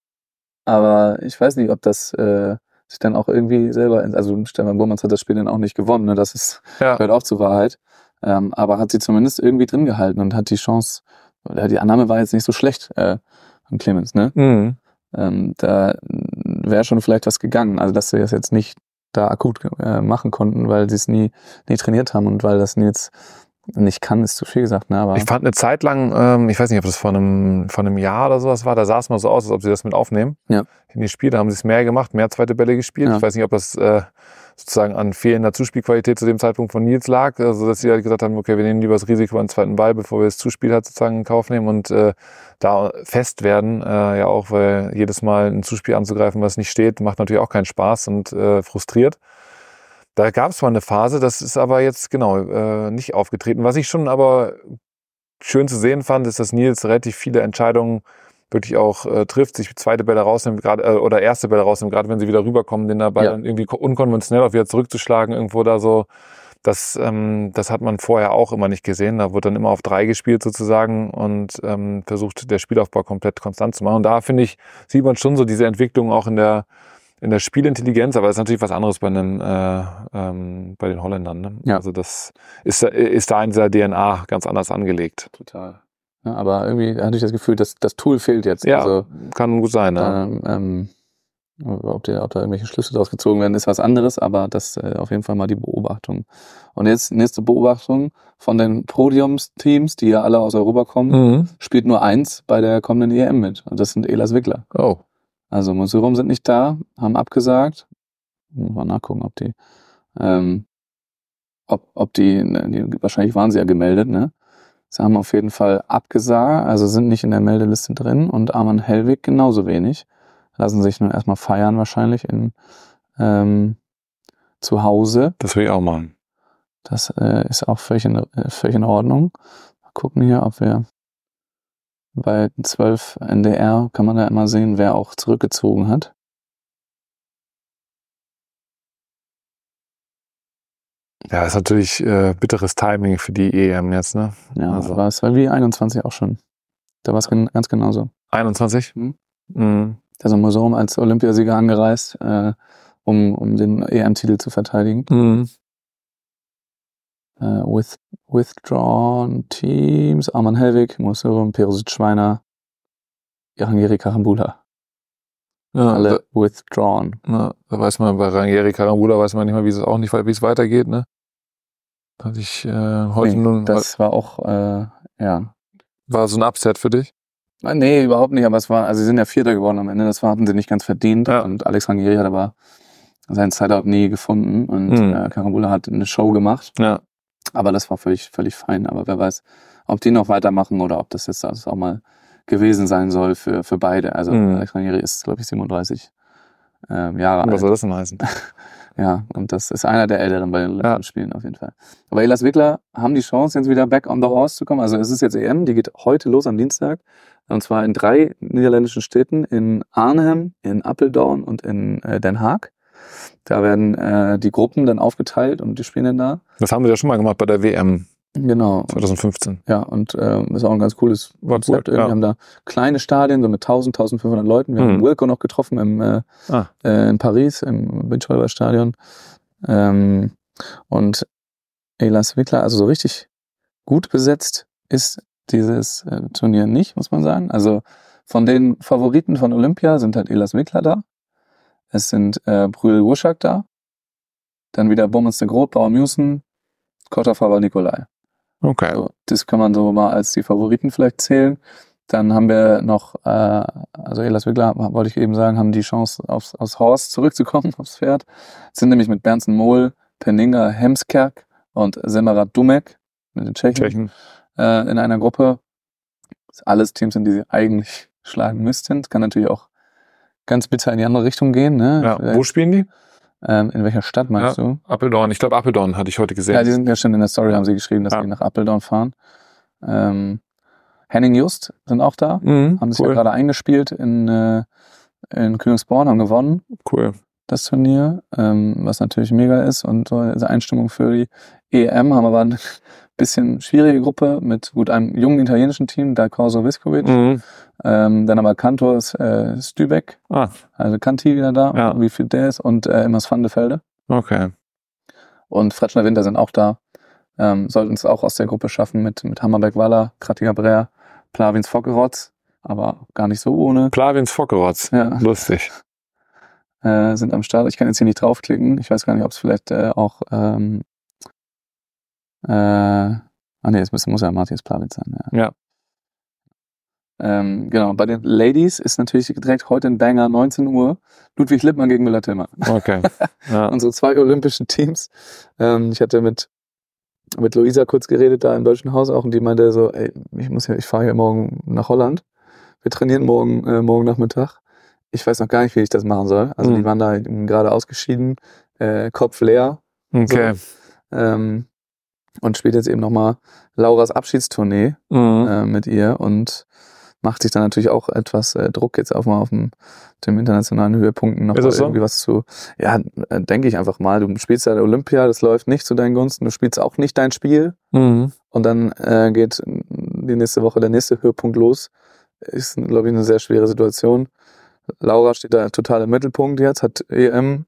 Aber ich weiß nicht, ob das äh, sich dann auch irgendwie selber, also Stefan Boumans hat das Spiel dann auch nicht gewonnen, ne? Das ist, ja. gehört auch zur Wahrheit. Ähm, aber hat sie zumindest irgendwie drin gehalten und hat die Chance, oder die Annahme war jetzt nicht so schlecht äh, an Clemens, ne? Mhm. Ähm, da wäre schon vielleicht was gegangen. Also dass sie das jetzt nicht da akut äh, machen konnten, weil sie es nie, nie trainiert haben und weil das jetzt nicht kann, ist zu viel gesagt. Ne? Aber ich fand eine Zeit lang, ähm, ich weiß nicht, ob das vor einem, vor einem Jahr oder sowas war, da sah es mal so aus, als ob sie das mit aufnehmen. Ja. In die Spiele, da haben sie es mehr gemacht, mehr zweite Bälle gespielt. Ja. Ich weiß nicht, ob das äh, sozusagen an fehlender Zuspielqualität zu dem Zeitpunkt von Nils lag, also dass sie halt gesagt haben, okay, wir nehmen lieber das Risiko einen zweiten Ball, bevor wir das Zuspiel halt sozusagen in Kauf nehmen und äh, da fest werden, äh, ja auch, weil jedes Mal ein Zuspiel anzugreifen, was nicht steht, macht natürlich auch keinen Spaß und äh, frustriert. Da gab es mal eine Phase, das ist aber jetzt genau äh, nicht aufgetreten. Was ich schon aber schön zu sehen fand, ist, dass Nils relativ viele Entscheidungen wirklich auch äh, trifft, sich zweite Bälle rausnimmt, gerade äh, oder erste Bälle rausnimmt, gerade wenn sie wieder rüberkommen, den dabei ja. dann irgendwie unkonventionell auch wieder zurückzuschlagen irgendwo da so. Das, ähm, das hat man vorher auch immer nicht gesehen. Da wird dann immer auf drei gespielt sozusagen und ähm, versucht, der Spielaufbau komplett konstant zu machen. Und da, finde ich, sieht man schon so diese Entwicklung auch in der in der Spielintelligenz, aber das ist natürlich was anderes bei einem äh, ähm, bei den Holländern. Ne? Ja. Also das ist, ist da in dieser D N A ganz anders angelegt. Total. Ja, aber irgendwie hatte ich das Gefühl, dass das Tool fehlt jetzt. Ja, also, kann gut sein. Da, ja. ähm, ob, der, ob da irgendwelche Schlüsse daraus gezogen werden, ist was anderes, aber das äh, auf jeden Fall mal die Beobachtung. Und jetzt nächste Beobachtung von den Podiumsteams, die ja alle aus Europa kommen, mhm. spielt nur eins bei der kommenden E M mit. Und das sind Elas Wickler. Oh. Also Museum sind nicht da, haben abgesagt. Mal nachgucken, ob die, ähm, ob, ob die, die, wahrscheinlich waren sie ja gemeldet, ne? Sie haben auf jeden Fall abgesagt, also sind nicht in der Meldeliste drin und Arman Hellwig genauso wenig. Lassen sich nur erstmal feiern wahrscheinlich in ähm, zu Hause. Das will ich auch machen. Das äh, ist auch völlig in, äh, völlig in Ordnung. Mal gucken hier, ob wir bei zwölf N D R kann man da immer sehen, wer auch zurückgezogen hat. Ja, ist natürlich äh, bitteres Timing für die E M jetzt, ne? Ja, also. Aber es war wie einundzwanzig auch schon. Da war es gen- ganz genauso. einundzwanzig? Hm? Mhm. Da ist Museum als Olympiasieger angereist, äh, um, um den E M-Titel zu verteidigen. Mhm. Äh, with, withdrawn Teams, Arman Hellwig, Museum, Perosic Schweiner, Rangeri Karambula. Ja, alle da, withdrawn. Ja, da weiß man, bei Rangeri Karambula weiß man nicht mal, wie es auch nicht, wie es weitergeht, ne? Da hatte ich äh, heute nee, nun. Das war auch, äh, ja. War so ein Upset für dich? Nee, überhaupt nicht, aber es war, also sie sind ja Vierter geworden am Ende, das hatten sie nicht ganz verdient. Ja. Und Alex Rangeri hat aber seinen Sideout nie gefunden und mhm. äh, Karambula hat eine Show gemacht. Ja. Aber das war völlig, völlig fein. Aber wer weiß, ob die noch weitermachen oder ob das jetzt also auch mal gewesen sein soll für, für beide. Also mhm. Alex Rangeri ist, glaube ich, siebenunddreißig ähm, Jahre alt. Was soll das denn heißen? Ja, und das ist einer der Älteren bei den Olympischen ja. Spielen auf jeden Fall. Aber Elas Wickler haben die Chance, jetzt wieder back on the horse zu kommen. Also es ist jetzt E M, die geht heute los am Dienstag. Und zwar in drei niederländischen Städten, in Arnhem, in Apeldoorn und in äh, Den Haag. Da werden äh, die Gruppen dann aufgeteilt und die spielen dann da. Das haben wir ja schon mal gemacht bei der W M. Genau. zwanzig fünfzehn. Ja, und äh, ist auch ein ganz cooles Konzept. Cool, ja. Wir haben da kleine Stadien, so mit tausend, tausendfünfhundert Leuten. Wir mhm. haben Wilco noch getroffen im, äh, ah. äh, in Paris, im Beachvolleyball-Stadion. Ähm, und Elas Wickler, also so richtig gut besetzt ist dieses äh, Turnier nicht, muss man sagen. Also von den Favoriten von Olympia sind halt Elas Wickler da. Es sind äh, Brühl Wuschak da. Dann wieder Bomans de Groot, Bauer Musen, Kotterfaber Nikolai. Okay. So, das kann man so mal als die Favoriten vielleicht zählen. Dann haben wir noch, äh, also Elas Wickler, wollte ich eben sagen, haben die Chance, aufs, aufs Horse zurückzukommen, aufs Pferd. Sind nämlich mit Berndsen Mohl, Peninga Hemskerk und Semerat Dumek mit den Tschechen, Tschechen. Äh, in einer Gruppe. Das alles Teams sind, die sie eigentlich schlagen müssten. Das kann natürlich auch ganz bitter in die andere Richtung gehen. Ne? Ja. Vielleicht. Wo spielen die? Ähm, in welcher Stadt meinst ja, du? Apeldoorn. Ich glaube, Apeldoorn hatte ich heute gesehen. Ja, die sind ja schon in der Story, haben sie geschrieben, dass ja. sie nach Apeldoorn fahren. Ähm, Henning Just sind auch da. Mhm, haben sich cool. ja gerade eingespielt in, äh, in Königsborn, haben gewonnen. Cool. Das Turnier, ähm, was natürlich mega ist. Und so diese Einstimmung für die E M haben aber eine bisschen schwierige Gruppe mit gut einem jungen italienischen Team, da Corso Viskovic. Mhm. Ähm, dann aber Kantor äh, Stübeck, ah. also Kanti wieder da, ja. wie viel der ist, und äh, Immers van de Velde. Okay. Und Fretschner Winter sind auch da. Ähm, sollten es auch aus der Gruppe schaffen mit, mit Hammerberg-Waller, Krattiger Brer, Plavins Fockerotz, aber gar nicht so ohne. Plavins Fockerotz, ja. Lustig. Äh, sind am Start. Ich kann jetzt hier nicht draufklicken. Ich weiß gar nicht, ob es vielleicht äh, auch ähm, äh, ah nee, es muss, muss ja Matthias Plavins sein. Ja. ja. Ähm, genau, bei den Ladies ist natürlich direkt heute ein Banger, neunzehn Uhr, Ludwig Lippmann gegen Müller-Tillmann. Okay. Ja. Unsere zwei olympischen Teams. Ähm, ich hatte mit mit Luisa kurz geredet, da im Deutschen Haus auch, und die meinte so, ey, ich muss ja, ich fahre hier morgen nach Holland. Wir trainieren morgen, äh, morgen Nachmittag. Ich weiß noch gar nicht, wie ich das machen soll. Also mhm. die waren da gerade ausgeschieden, äh, Kopf leer. Okay. So. Ähm, und spielt jetzt eben nochmal Lauras Abschiedstournee mhm. äh, mit ihr und macht sich dann natürlich auch etwas äh, Druck jetzt auch mal auf dem, dem internationalen Höhepunkten noch mal irgendwie so? was zu, ja, äh, denke ich einfach mal, du spielst ja Olympia, das läuft nicht zu deinen Gunsten, du spielst auch nicht dein Spiel mhm. und dann äh, geht die nächste Woche der nächste Höhepunkt los. Ist, glaube ich, eine sehr schwere Situation. Laura steht da total im Mittelpunkt jetzt, hat E M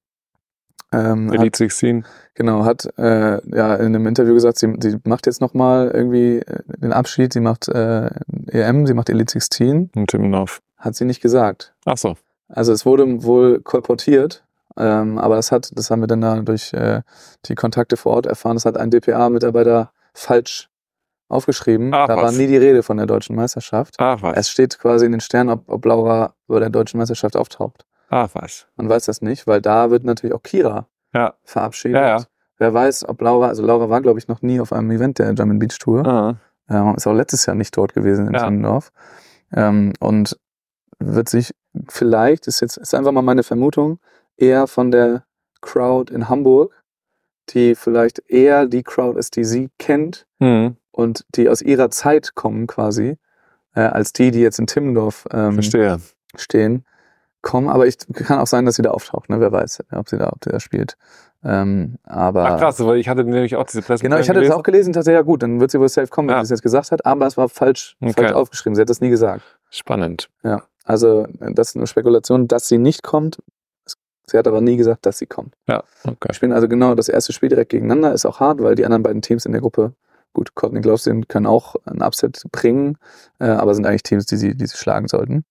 Ähm, Elite sechzehn. Genau, hat äh, ja in einem Interview gesagt, sie, sie macht jetzt nochmal irgendwie den Abschied, sie macht äh, E M, sie macht Elite sechzehn. Und Timmendorf. Hat sie nicht gesagt. Ach so. Also es wurde wohl kolportiert, ähm, aber das hat, das haben wir dann da durch äh, die Kontakte vor Ort erfahren, das hat ein D P A-Mitarbeiter falsch aufgeschrieben. Ach, da was? war nie die Rede von der deutschen Meisterschaft. Ach was. Es steht quasi in den Sternen, ob, ob Laura bei der deutschen Meisterschaft auftaucht. Ach was. Man weiß das nicht, weil da wird natürlich auch Kira ja. verabschiedet. Ja, ja. Wer weiß, ob Laura, also Laura war, glaube ich, noch nie auf einem Event der German Beach Tour. Ah. Ähm, ist auch letztes Jahr nicht dort gewesen in ja. Timmendorf. Ähm, und wird sich vielleicht, ist jetzt ist einfach mal meine Vermutung, eher von der Crowd in Hamburg, die vielleicht eher die Crowd ist, die sie kennt mhm. und die aus ihrer Zeit kommen quasi, äh, als die, die jetzt in Timmendorf ähm, Verstehe. stehen, kommen. Aber ich kann auch sein, dass sie da auftaucht, ne? Wer weiß, ob sie da, ob sie da spielt. Ähm, aber Ach krass, weil ich hatte nämlich auch diese Presse. Genau, ich hatte gelesen. das auch gelesen, dachte, ja gut, dann wird sie wohl safe kommen, wenn ja. sie es jetzt gesagt hat, aber es war falsch, okay. falsch aufgeschrieben. Sie hat das nie gesagt. Spannend. Ja, also das ist eine Spekulation, dass sie nicht kommt. Sie hat aber nie gesagt, dass sie kommt. Ja, okay. Wir spielen also genau das erste Spiel direkt gegeneinander, ist auch hart, weil die anderen beiden Teams in der Gruppe, gut, Courtney Gloves können auch ein Upset bringen, äh, aber sind eigentlich Teams, die sie, die sie schlagen sollten.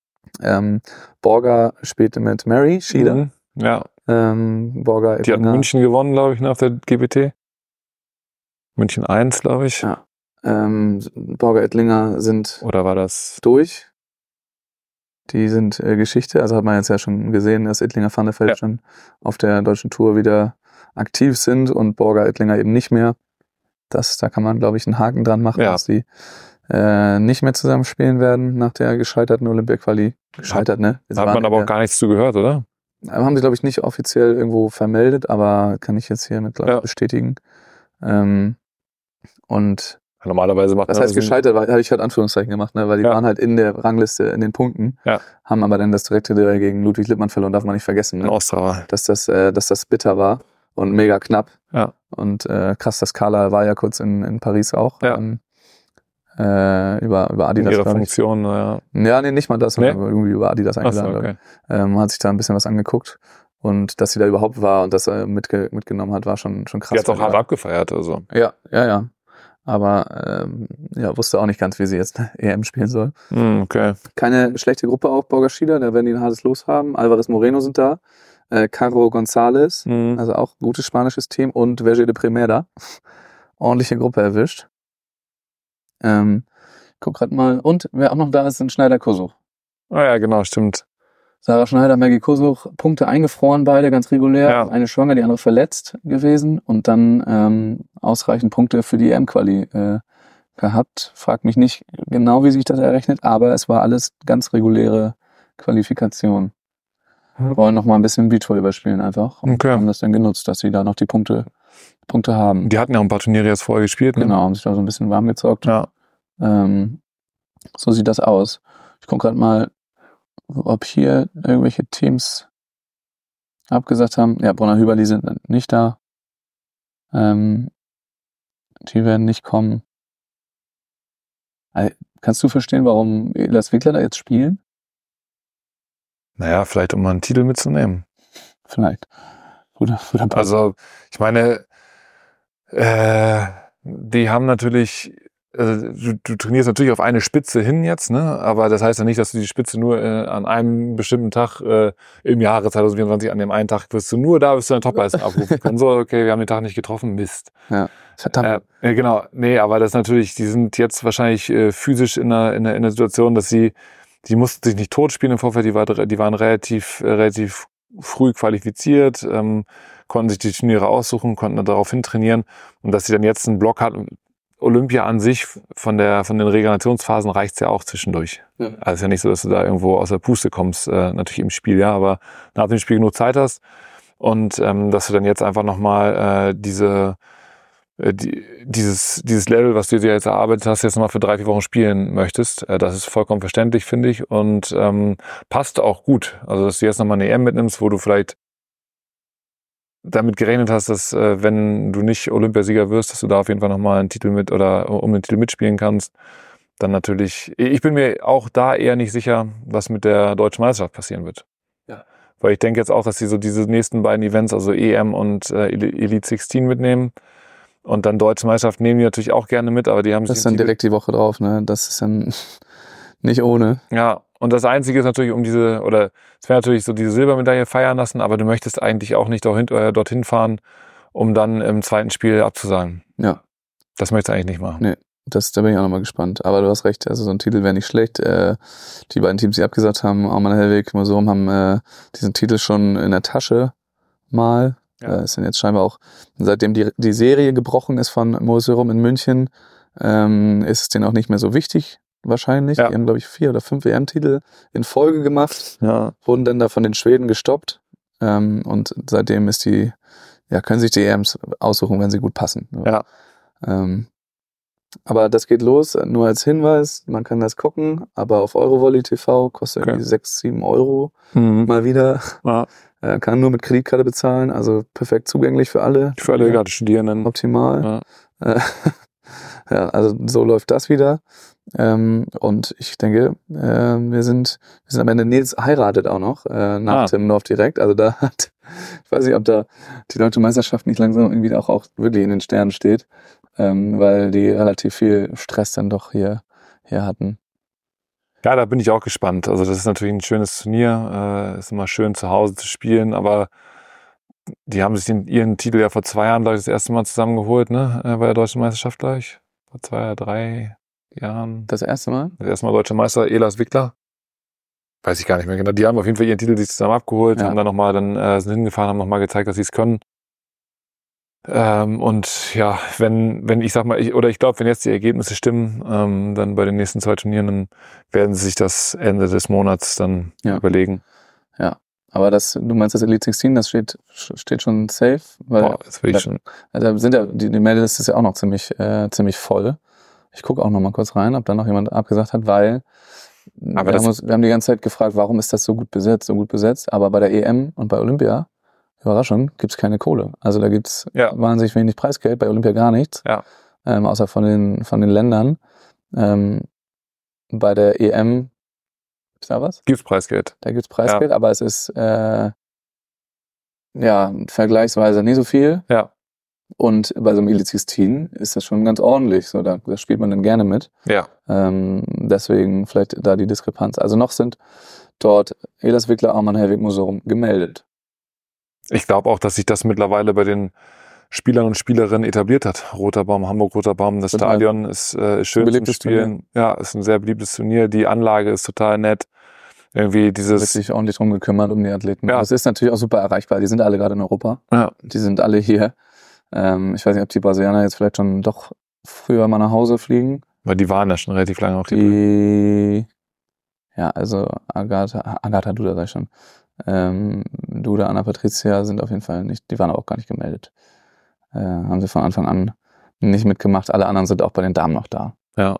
Ähm, Borger spielte mit Mary Schieder. Mhm. Ja. Ähm, Borger die hat in München gewonnen, glaube ich, nach der G B T. München eins, glaube ich. Ja. Ähm, Borger Ettlinger sind Oder war das durch. Die sind äh, Geschichte. Also hat man jetzt ja schon gesehen, dass Ettlinger Van der Velde ja. schon auf der deutschen Tour wieder aktiv sind und Borger Ettlinger eben nicht mehr. Das, da kann man, glaube ich, einen Haken dran machen, ja. dass die äh, nicht mehr zusammen spielen werden nach der gescheiterten Olympia-Quali. Gescheitert, ne? Da hat man aber auch gar nichts zu gehört, oder? haben sie, glaube ich, nicht offiziell irgendwo vermeldet, aber kann ich jetzt hier mit glaub, ja. bestätigen. Ähm, und normalerweise macht das heißt, gescheitert, weil habe ich halt Anführungszeichen gemacht, ne? Weil die ja. waren halt in der Rangliste in den Punkten, ja. haben aber dann das direkte Duell gegen Ludwig Lippmann verloren, darf man nicht vergessen. Ne? Ostrava. Dass das, äh, dass das bitter war und mega knapp. Ja. Und äh, krass, das Carla war ja kurz in, in Paris auch. Ja. Ähm, äh, über, über Adidas. In ihrer Funktion, ja. Ja, nee, nicht mal das, nee? aber irgendwie über Adidas eingeladen. So, okay. ähm, hat sich da ein bisschen was angeguckt. Und dass sie da überhaupt war und das er mitge- mitgenommen hat, war schon, schon krass. Die hat auch hart abgefeiert, also. Ja, ja, ja. Aber ähm, ja, wusste auch nicht ganz, wie sie jetzt E M spielen soll. Mm, okay. Keine schlechte Gruppe auch, Borgashida, da werden die ein hartes Los haben. Alvarez Moreno sind da. Äh, Caro González, mm. also auch gutes spanisches Team. Und Verge de Primera. Ordentliche Gruppe erwischt. Ähm, guck grad mal. Und wer auch noch da ist, sind Schneider-Kosuch. Ah ja, genau, stimmt. Sarah Schneider, Maggie Kosuch, Punkte eingefroren, beide ganz regulär. Ja. Eine schwanger, die andere verletzt gewesen und dann ähm, ausreichend Punkte für die E M-Quali äh, gehabt. Frag mich nicht genau, wie sich das errechnet, aber es war alles ganz reguläre Qualifikation. Wir wollen noch mal ein bisschen Beachvolleyball spielen einfach und okay. haben das dann genutzt, dass sie da noch die Punkte Punkte haben. Die hatten ja ein paar Turniere jetzt vorher gespielt. Ne? Genau, haben sich da so ein bisschen warm gezockt. Ja. Ähm, so sieht das aus. Ich gucke gerade mal, ob hier irgendwelche Teams abgesagt haben. Ja, Brunner Hüberli sind nicht da. Ähm, die werden nicht kommen. Also, kannst du verstehen, warum Elas Wickler da jetzt spielen? Naja, vielleicht um mal einen Titel mitzunehmen. Vielleicht. Oder, oder also, ich meine, äh, die haben natürlich Also du, du trainierst natürlich auf eine Spitze hin jetzt, ne? Aber das heißt ja nicht, dass du die Spitze nur äh, an einem bestimmten Tag äh, im Jahre zwanzig vierundzwanzig, an dem einen Tag wirst du nur da, wirst du deine Topleistung abrufen können. So, okay, wir haben den Tag nicht getroffen, Mist. Ja, verdammt. Äh, genau, nee, aber das natürlich, die sind jetzt wahrscheinlich äh, physisch in einer, in, einer, in einer Situation, dass sie, die mussten sich nicht totspielen im Vorfeld, die, war, die waren relativ, äh, relativ früh qualifiziert, ähm, konnten sich die Turniere aussuchen, konnten darauf hin trainieren und dass sie dann jetzt einen Block hatten. Olympia an sich, von der von den Regenerationsphasen reicht's ja auch zwischendurch. Ja. Also es ist ja nicht so, dass du da irgendwo aus der Puste kommst, äh, natürlich im Spiel, ja, aber nach dem Spiel genug Zeit hast und ähm, dass du dann jetzt einfach nochmal äh, diese äh, die, dieses dieses Level, was du dir jetzt erarbeitet hast, jetzt nochmal für drei, vier Wochen spielen möchtest, äh, das ist vollkommen verständlich, finde ich, und ähm, passt auch gut. Also dass du jetzt nochmal eine E M mitnimmst, wo du vielleicht damit gerechnet hast, dass äh, wenn du nicht Olympiasieger wirst, dass du da auf jeden Fall nochmal einen Titel mit oder um den Titel mitspielen kannst, dann natürlich, ich bin mir auch da eher nicht sicher, was mit der Deutschen Meisterschaft passieren wird. Ja. Weil ich denke jetzt auch, dass sie so diese nächsten beiden Events, also E M und äh, Elite sechzehn mitnehmen und dann Deutsche Meisterschaft nehmen die natürlich auch gerne mit, aber die haben das ist dann direkt die Woche drauf, ne? Das ist dann nicht ohne. Ja, und das Einzige ist natürlich um diese, oder es wäre natürlich so diese Silbermedaille feiern lassen, aber du möchtest eigentlich auch nicht dorthin, äh, dorthin fahren, um dann im zweiten Spiel abzusagen. Ja. Das möchtest du eigentlich nicht machen. Nee, das, da bin ich auch nochmal gespannt. Aber du hast recht, also so ein Titel wäre nicht schlecht. Äh, die beiden Teams, die abgesagt haben, Aumann Hellweg, Mosorum, haben äh, diesen Titel schon in der Tasche mal. Ja. Äh, ist dann jetzt scheinbar auch, seitdem die, die Serie gebrochen ist von Mosorum in München, ähm, ist es denen auch nicht mehr so wichtig. Wahrscheinlich. Ja. Die haben, glaube ich, vier oder fünf E M-Titel in Folge gemacht. Ja. Wurden dann da von den Schweden gestoppt. Ähm, und seitdem ist die, ja, können sich die E Ms aussuchen, wenn sie gut passen. Ja. Ähm, aber das geht los, nur als Hinweis, man kann das gucken, aber auf Eurovolley T V kostet okay. irgendwie sechs, sieben Euro mhm. mal wieder. Ja. Äh, kann nur mit Kreditkarte bezahlen, also perfekt zugänglich für alle. Für alle ja. gerade Studierenden. Optimal. Ja. Äh, ja, also so läuft das wieder. Ähm, und ich denke, äh, wir sind, wir sind am Ende, Nils heiratet auch noch, äh, nach ah. Timmendorf direkt. Also da hat, ich weiß nicht, ob da die Deutsche Meisterschaft nicht langsam irgendwie auch, auch wirklich in den Sternen steht, ähm, weil die relativ viel Stress dann doch hier, hier hatten. Ja, da bin ich auch gespannt. Also das ist natürlich ein schönes Turnier, äh, ist immer schön zu Hause zu spielen, aber die haben sich den, ihren Titel ja vor zwei Jahren, glaube ich, das erste Mal zusammengeholt, ne, bei der Deutschen Meisterschaft gleich. Vor zwei oder drei Jahren. Das erste Mal? Das erste Mal Deutscher Meister, Elas Wickler. Weiß ich gar nicht mehr genau. Die haben auf jeden Fall ihren Titel sich zusammen abgeholt, ja. haben dann nochmal, dann äh, sind hingefahren, haben nochmal gezeigt, dass sie es können. Ähm, und ja, wenn, wenn ich sag mal, ich, oder ich glaube, wenn jetzt die Ergebnisse stimmen, ähm, dann bei den nächsten zwei Turnieren, dann werden sie sich das Ende des Monats dann ja. überlegen. Ja, Aber das, du meinst das Elite sechzehn, das steht, steht schon safe? Weil Boah, das will ich da, schon. da sind ja, die, die Meldeliste ist ja auch noch ziemlich, äh, ziemlich voll. Ich gucke auch noch mal kurz rein, ob da noch jemand abgesagt hat, weil Aber wir, das- haben uns, wir haben die ganze Zeit gefragt, warum ist das so gut besetzt, so gut besetzt, aber bei der E M und bei Olympia, Überraschung, gibt's keine Kohle. Also da gibt's Ja. wahnsinnig wenig Preisgeld, bei Olympia gar nichts, Ja. ähm, außer von den, von den Ländern. Ähm, bei der E M, gibt's da was? Gibt's Preisgeld. Da gibt's Preisgeld, aber es ist äh, ja vergleichsweise nicht so viel. Ja. Und bei so einem Elite sechzehn ist das schon ganz ordentlich. So, da, da spielt man dann gerne mit. Ja. Ähm, deswegen vielleicht da die Diskrepanz. Also noch sind dort Elas Wickler, Arman Helwig Museum gemeldet. Ich glaube auch, dass sich das mittlerweile bei den Spielern und Spielerinnen etabliert hat. Roter Baum, Hamburg, Roter Baum, das Total. Stadion ist äh, schön zum Beliebtes Spielen. Ja, ist ein sehr beliebtes Turnier. Die Anlage ist total nett. Irgendwie Wird dieses, sich ordentlich drum gekümmert um die Athleten. Ja. Das ist natürlich auch super erreichbar. Die sind alle gerade in Europa. ja, Die sind alle hier. Ähm, ich weiß nicht, ob die Brasilianer jetzt vielleicht schon doch früher mal nach Hause fliegen. weil die waren ja schon relativ lange auch hier. Die, ja, also Agatha, Agatha Duda sag ich schon. Ähm, Duda, Anna Patricia sind auf jeden Fall nicht, die waren aber auch gar nicht gemeldet. Äh, haben sie von Anfang an nicht mitgemacht. Alle anderen sind auch bei den Damen noch da. Ja.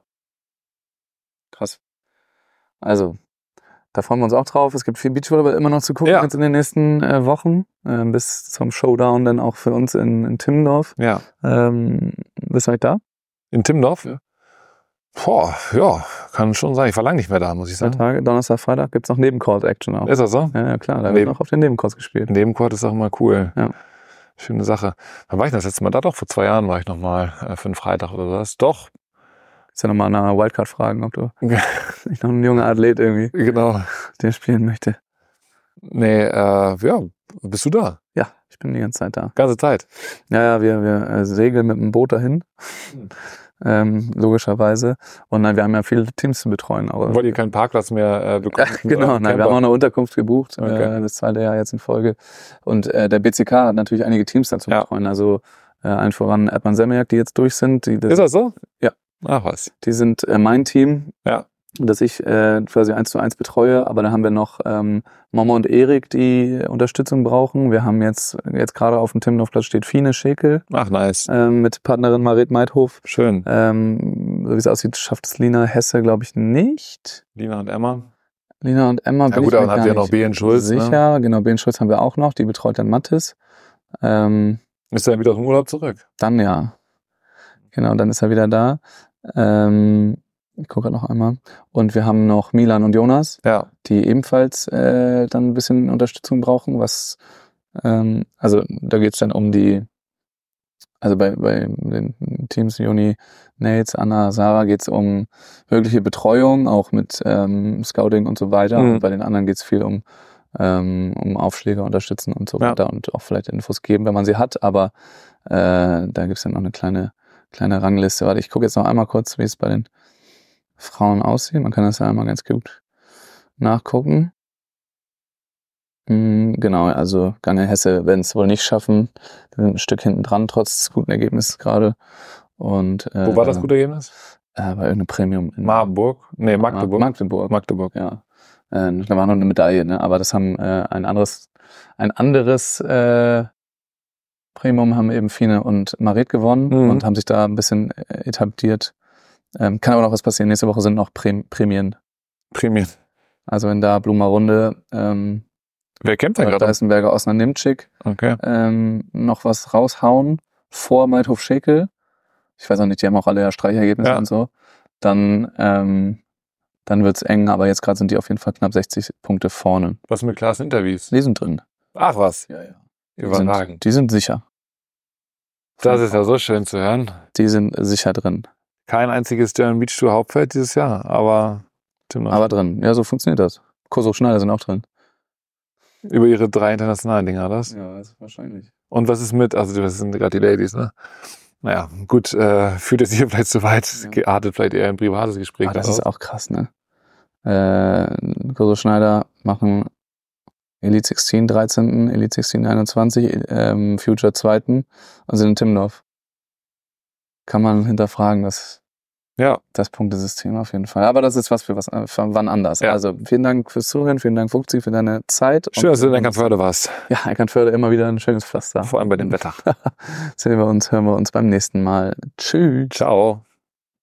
Krass. Also, da freuen wir uns auch drauf. Es gibt viel Beachvolleyball immer noch zu gucken Ja. jetzt in den nächsten äh, Wochen. Äh, bis zum Showdown dann auch für uns in, in Timmendorf. Ja. Ähm, bist du heute da? In Timmendorf? Ja. Boah, ja, kann schon sein. Ich war lange nicht mehr da, muss ich Zwei sagen. Tage, Donnerstag, Freitag gibt's noch Nebencourt-Action auch. Ist das so? Ja, ja, klar, da Neben- wird noch auf den Nebencourts gespielt. Nebencourt ist auch immer cool. Ja. Schöne Sache. Wann war ich das letzte Mal da? Doch, vor zwei Jahren war ich noch mal äh, für einen Freitag oder was. Doch. Kannst ja nochmal nach einer Wildcard fragen, ob du nicht noch ein junger Athlet irgendwie, Genau. der spielen möchte. Nee, äh, ja, bist du da? Ja, ich bin die ganze Zeit da. Ganze Zeit. Ja, ja, wir, wir äh, segeln mit dem Boot dahin. Ähm, logischerweise. Und nein, wir haben ja viele Teams zu betreuen. Aber Wollt ihr keinen Parkplatz mehr äh, bekommen? Ja, genau, nein, wir haben auch eine Unterkunft gebucht, Okay. äh, das zweite Jahr jetzt in Folge. Und äh, der B C K hat natürlich einige Teams dazu Ja. betreuen. Also äh, allen voran Erdmann Semmeljak, die jetzt durch sind. Die, Ist das so? Ja. Ach was. die sind äh, mein Team, Ja. das ich äh, quasi eins zu eins betreue. Aber dann haben wir noch ähm, Mama und Erik, die Unterstützung brauchen. Wir haben jetzt, jetzt gerade auf dem Timmendorfplatz steht Fine Schekel Ach, nice. ähm, mit Partnerin Marit Meidhof. Schön. Ähm, so wie es aussieht, schafft es Lina Hesse, glaube ich, nicht. Lina und Emma. Lina und Emma. Ja bin gut, ich aber mir dann habt gar ihr noch nicht B N Schulz. Ne? Sicher, genau, Ben Schulz haben wir auch noch, die betreut dann Mathis. Ähm, Ist er wieder aus dem Urlaub zurück? dann ja. Genau, dann ist er wieder da. Ähm, ich gucke noch einmal. Und wir haben noch Milan und Jonas, Ja. die ebenfalls äh, dann ein bisschen Unterstützung brauchen, was ähm, also da geht's dann um die, also bei, bei den Teams Juni, Nates, Anna, Sarah geht's um wirkliche Betreuung, auch mit ähm, Scouting und so weiter. Mhm. Und bei den anderen geht's viel um, ähm, um Aufschläge unterstützen und so Ja. weiter und auch vielleicht Infos geben, wenn man sie hat. Aber äh, da gibt's dann noch eine kleine, kleine Rangliste. Warte, ich gucke jetzt noch einmal kurz, wie es bei den Frauen aussieht. Man kann das ja einmal ganz gut nachgucken. Mm, Genau, also Gange Hesse werden es wohl nicht schaffen. Die sind ein Stück hinten dran, trotz des guten Ergebnisses gerade. Und äh, Wo war das gute Ergebnis? Äh, bei irgendeinem Premium in Marburg? Nee, Magdeburg. Magdeburg. Magdeburg. Ja. Äh, da war noch eine Medaille, ne? Aber das haben äh, ein anderes, ein anderes äh, Premium haben eben Fine und Marit gewonnen Mhm. und haben sich da ein bisschen äh, etabliert. Ähm, kann aber noch was passieren. Nächste Woche sind noch Präm- Prämien. Prämien. Also wenn da Blumer Runde, ähm, Wer kämpft denn gerade? Deisenberger, Osnabrück Nimczyk Okay. ähm, noch was raushauen vor Meidhof Schekel. Ich weiß auch nicht, die haben auch alle ja Streichergebnisse Ja. und so. Dann, ähm, dann wird's eng, aber jetzt gerade sind die auf jeden Fall knapp sechzig Punkte vorne. Was mit Klaas Interviews? Die sind drin. Ach was. Ja, ja. Die Überragend. sind, die sind sicher. Das ist ja so schön zu hören. Die sind sicher drin. Kein einziges German Beach Tour Hauptfeld dieses Jahr, aber Tim Aber drin. Ja, so funktioniert das. Kosovo Schneider sind auch drin. über ihre drei internationalen Dinger, das. Ja, das ist wahrscheinlich. Und was ist mit, also das sind gerade die Ladies, ne? Naja, gut, äh, führt es hier vielleicht zu weit, Ja. geartet vielleicht eher ein privates Gespräch. Ah, das daraus. ist auch krass, ne? Äh, Kosovo Schneider machen Elite sechzehn dreizehnten, Elite sechzehn einundzwanzig, ähm, Future zweiten und sind in Timmendorf. Kann man hinterfragen, dass Ja. Das Punktesystem auf jeden Fall. Aber das ist was für was für wann anders. Ja. Also vielen Dank fürs Zuhören, vielen Dank Fuchsi für deine Zeit. Schön, dass du in Eckernförde warst. Ja, Eckernförde immer wieder ein schönes Pflaster. Vor allem bei dem Wetter. Sehen wir uns, hören wir uns beim nächsten Mal. Tschüss. Ciao.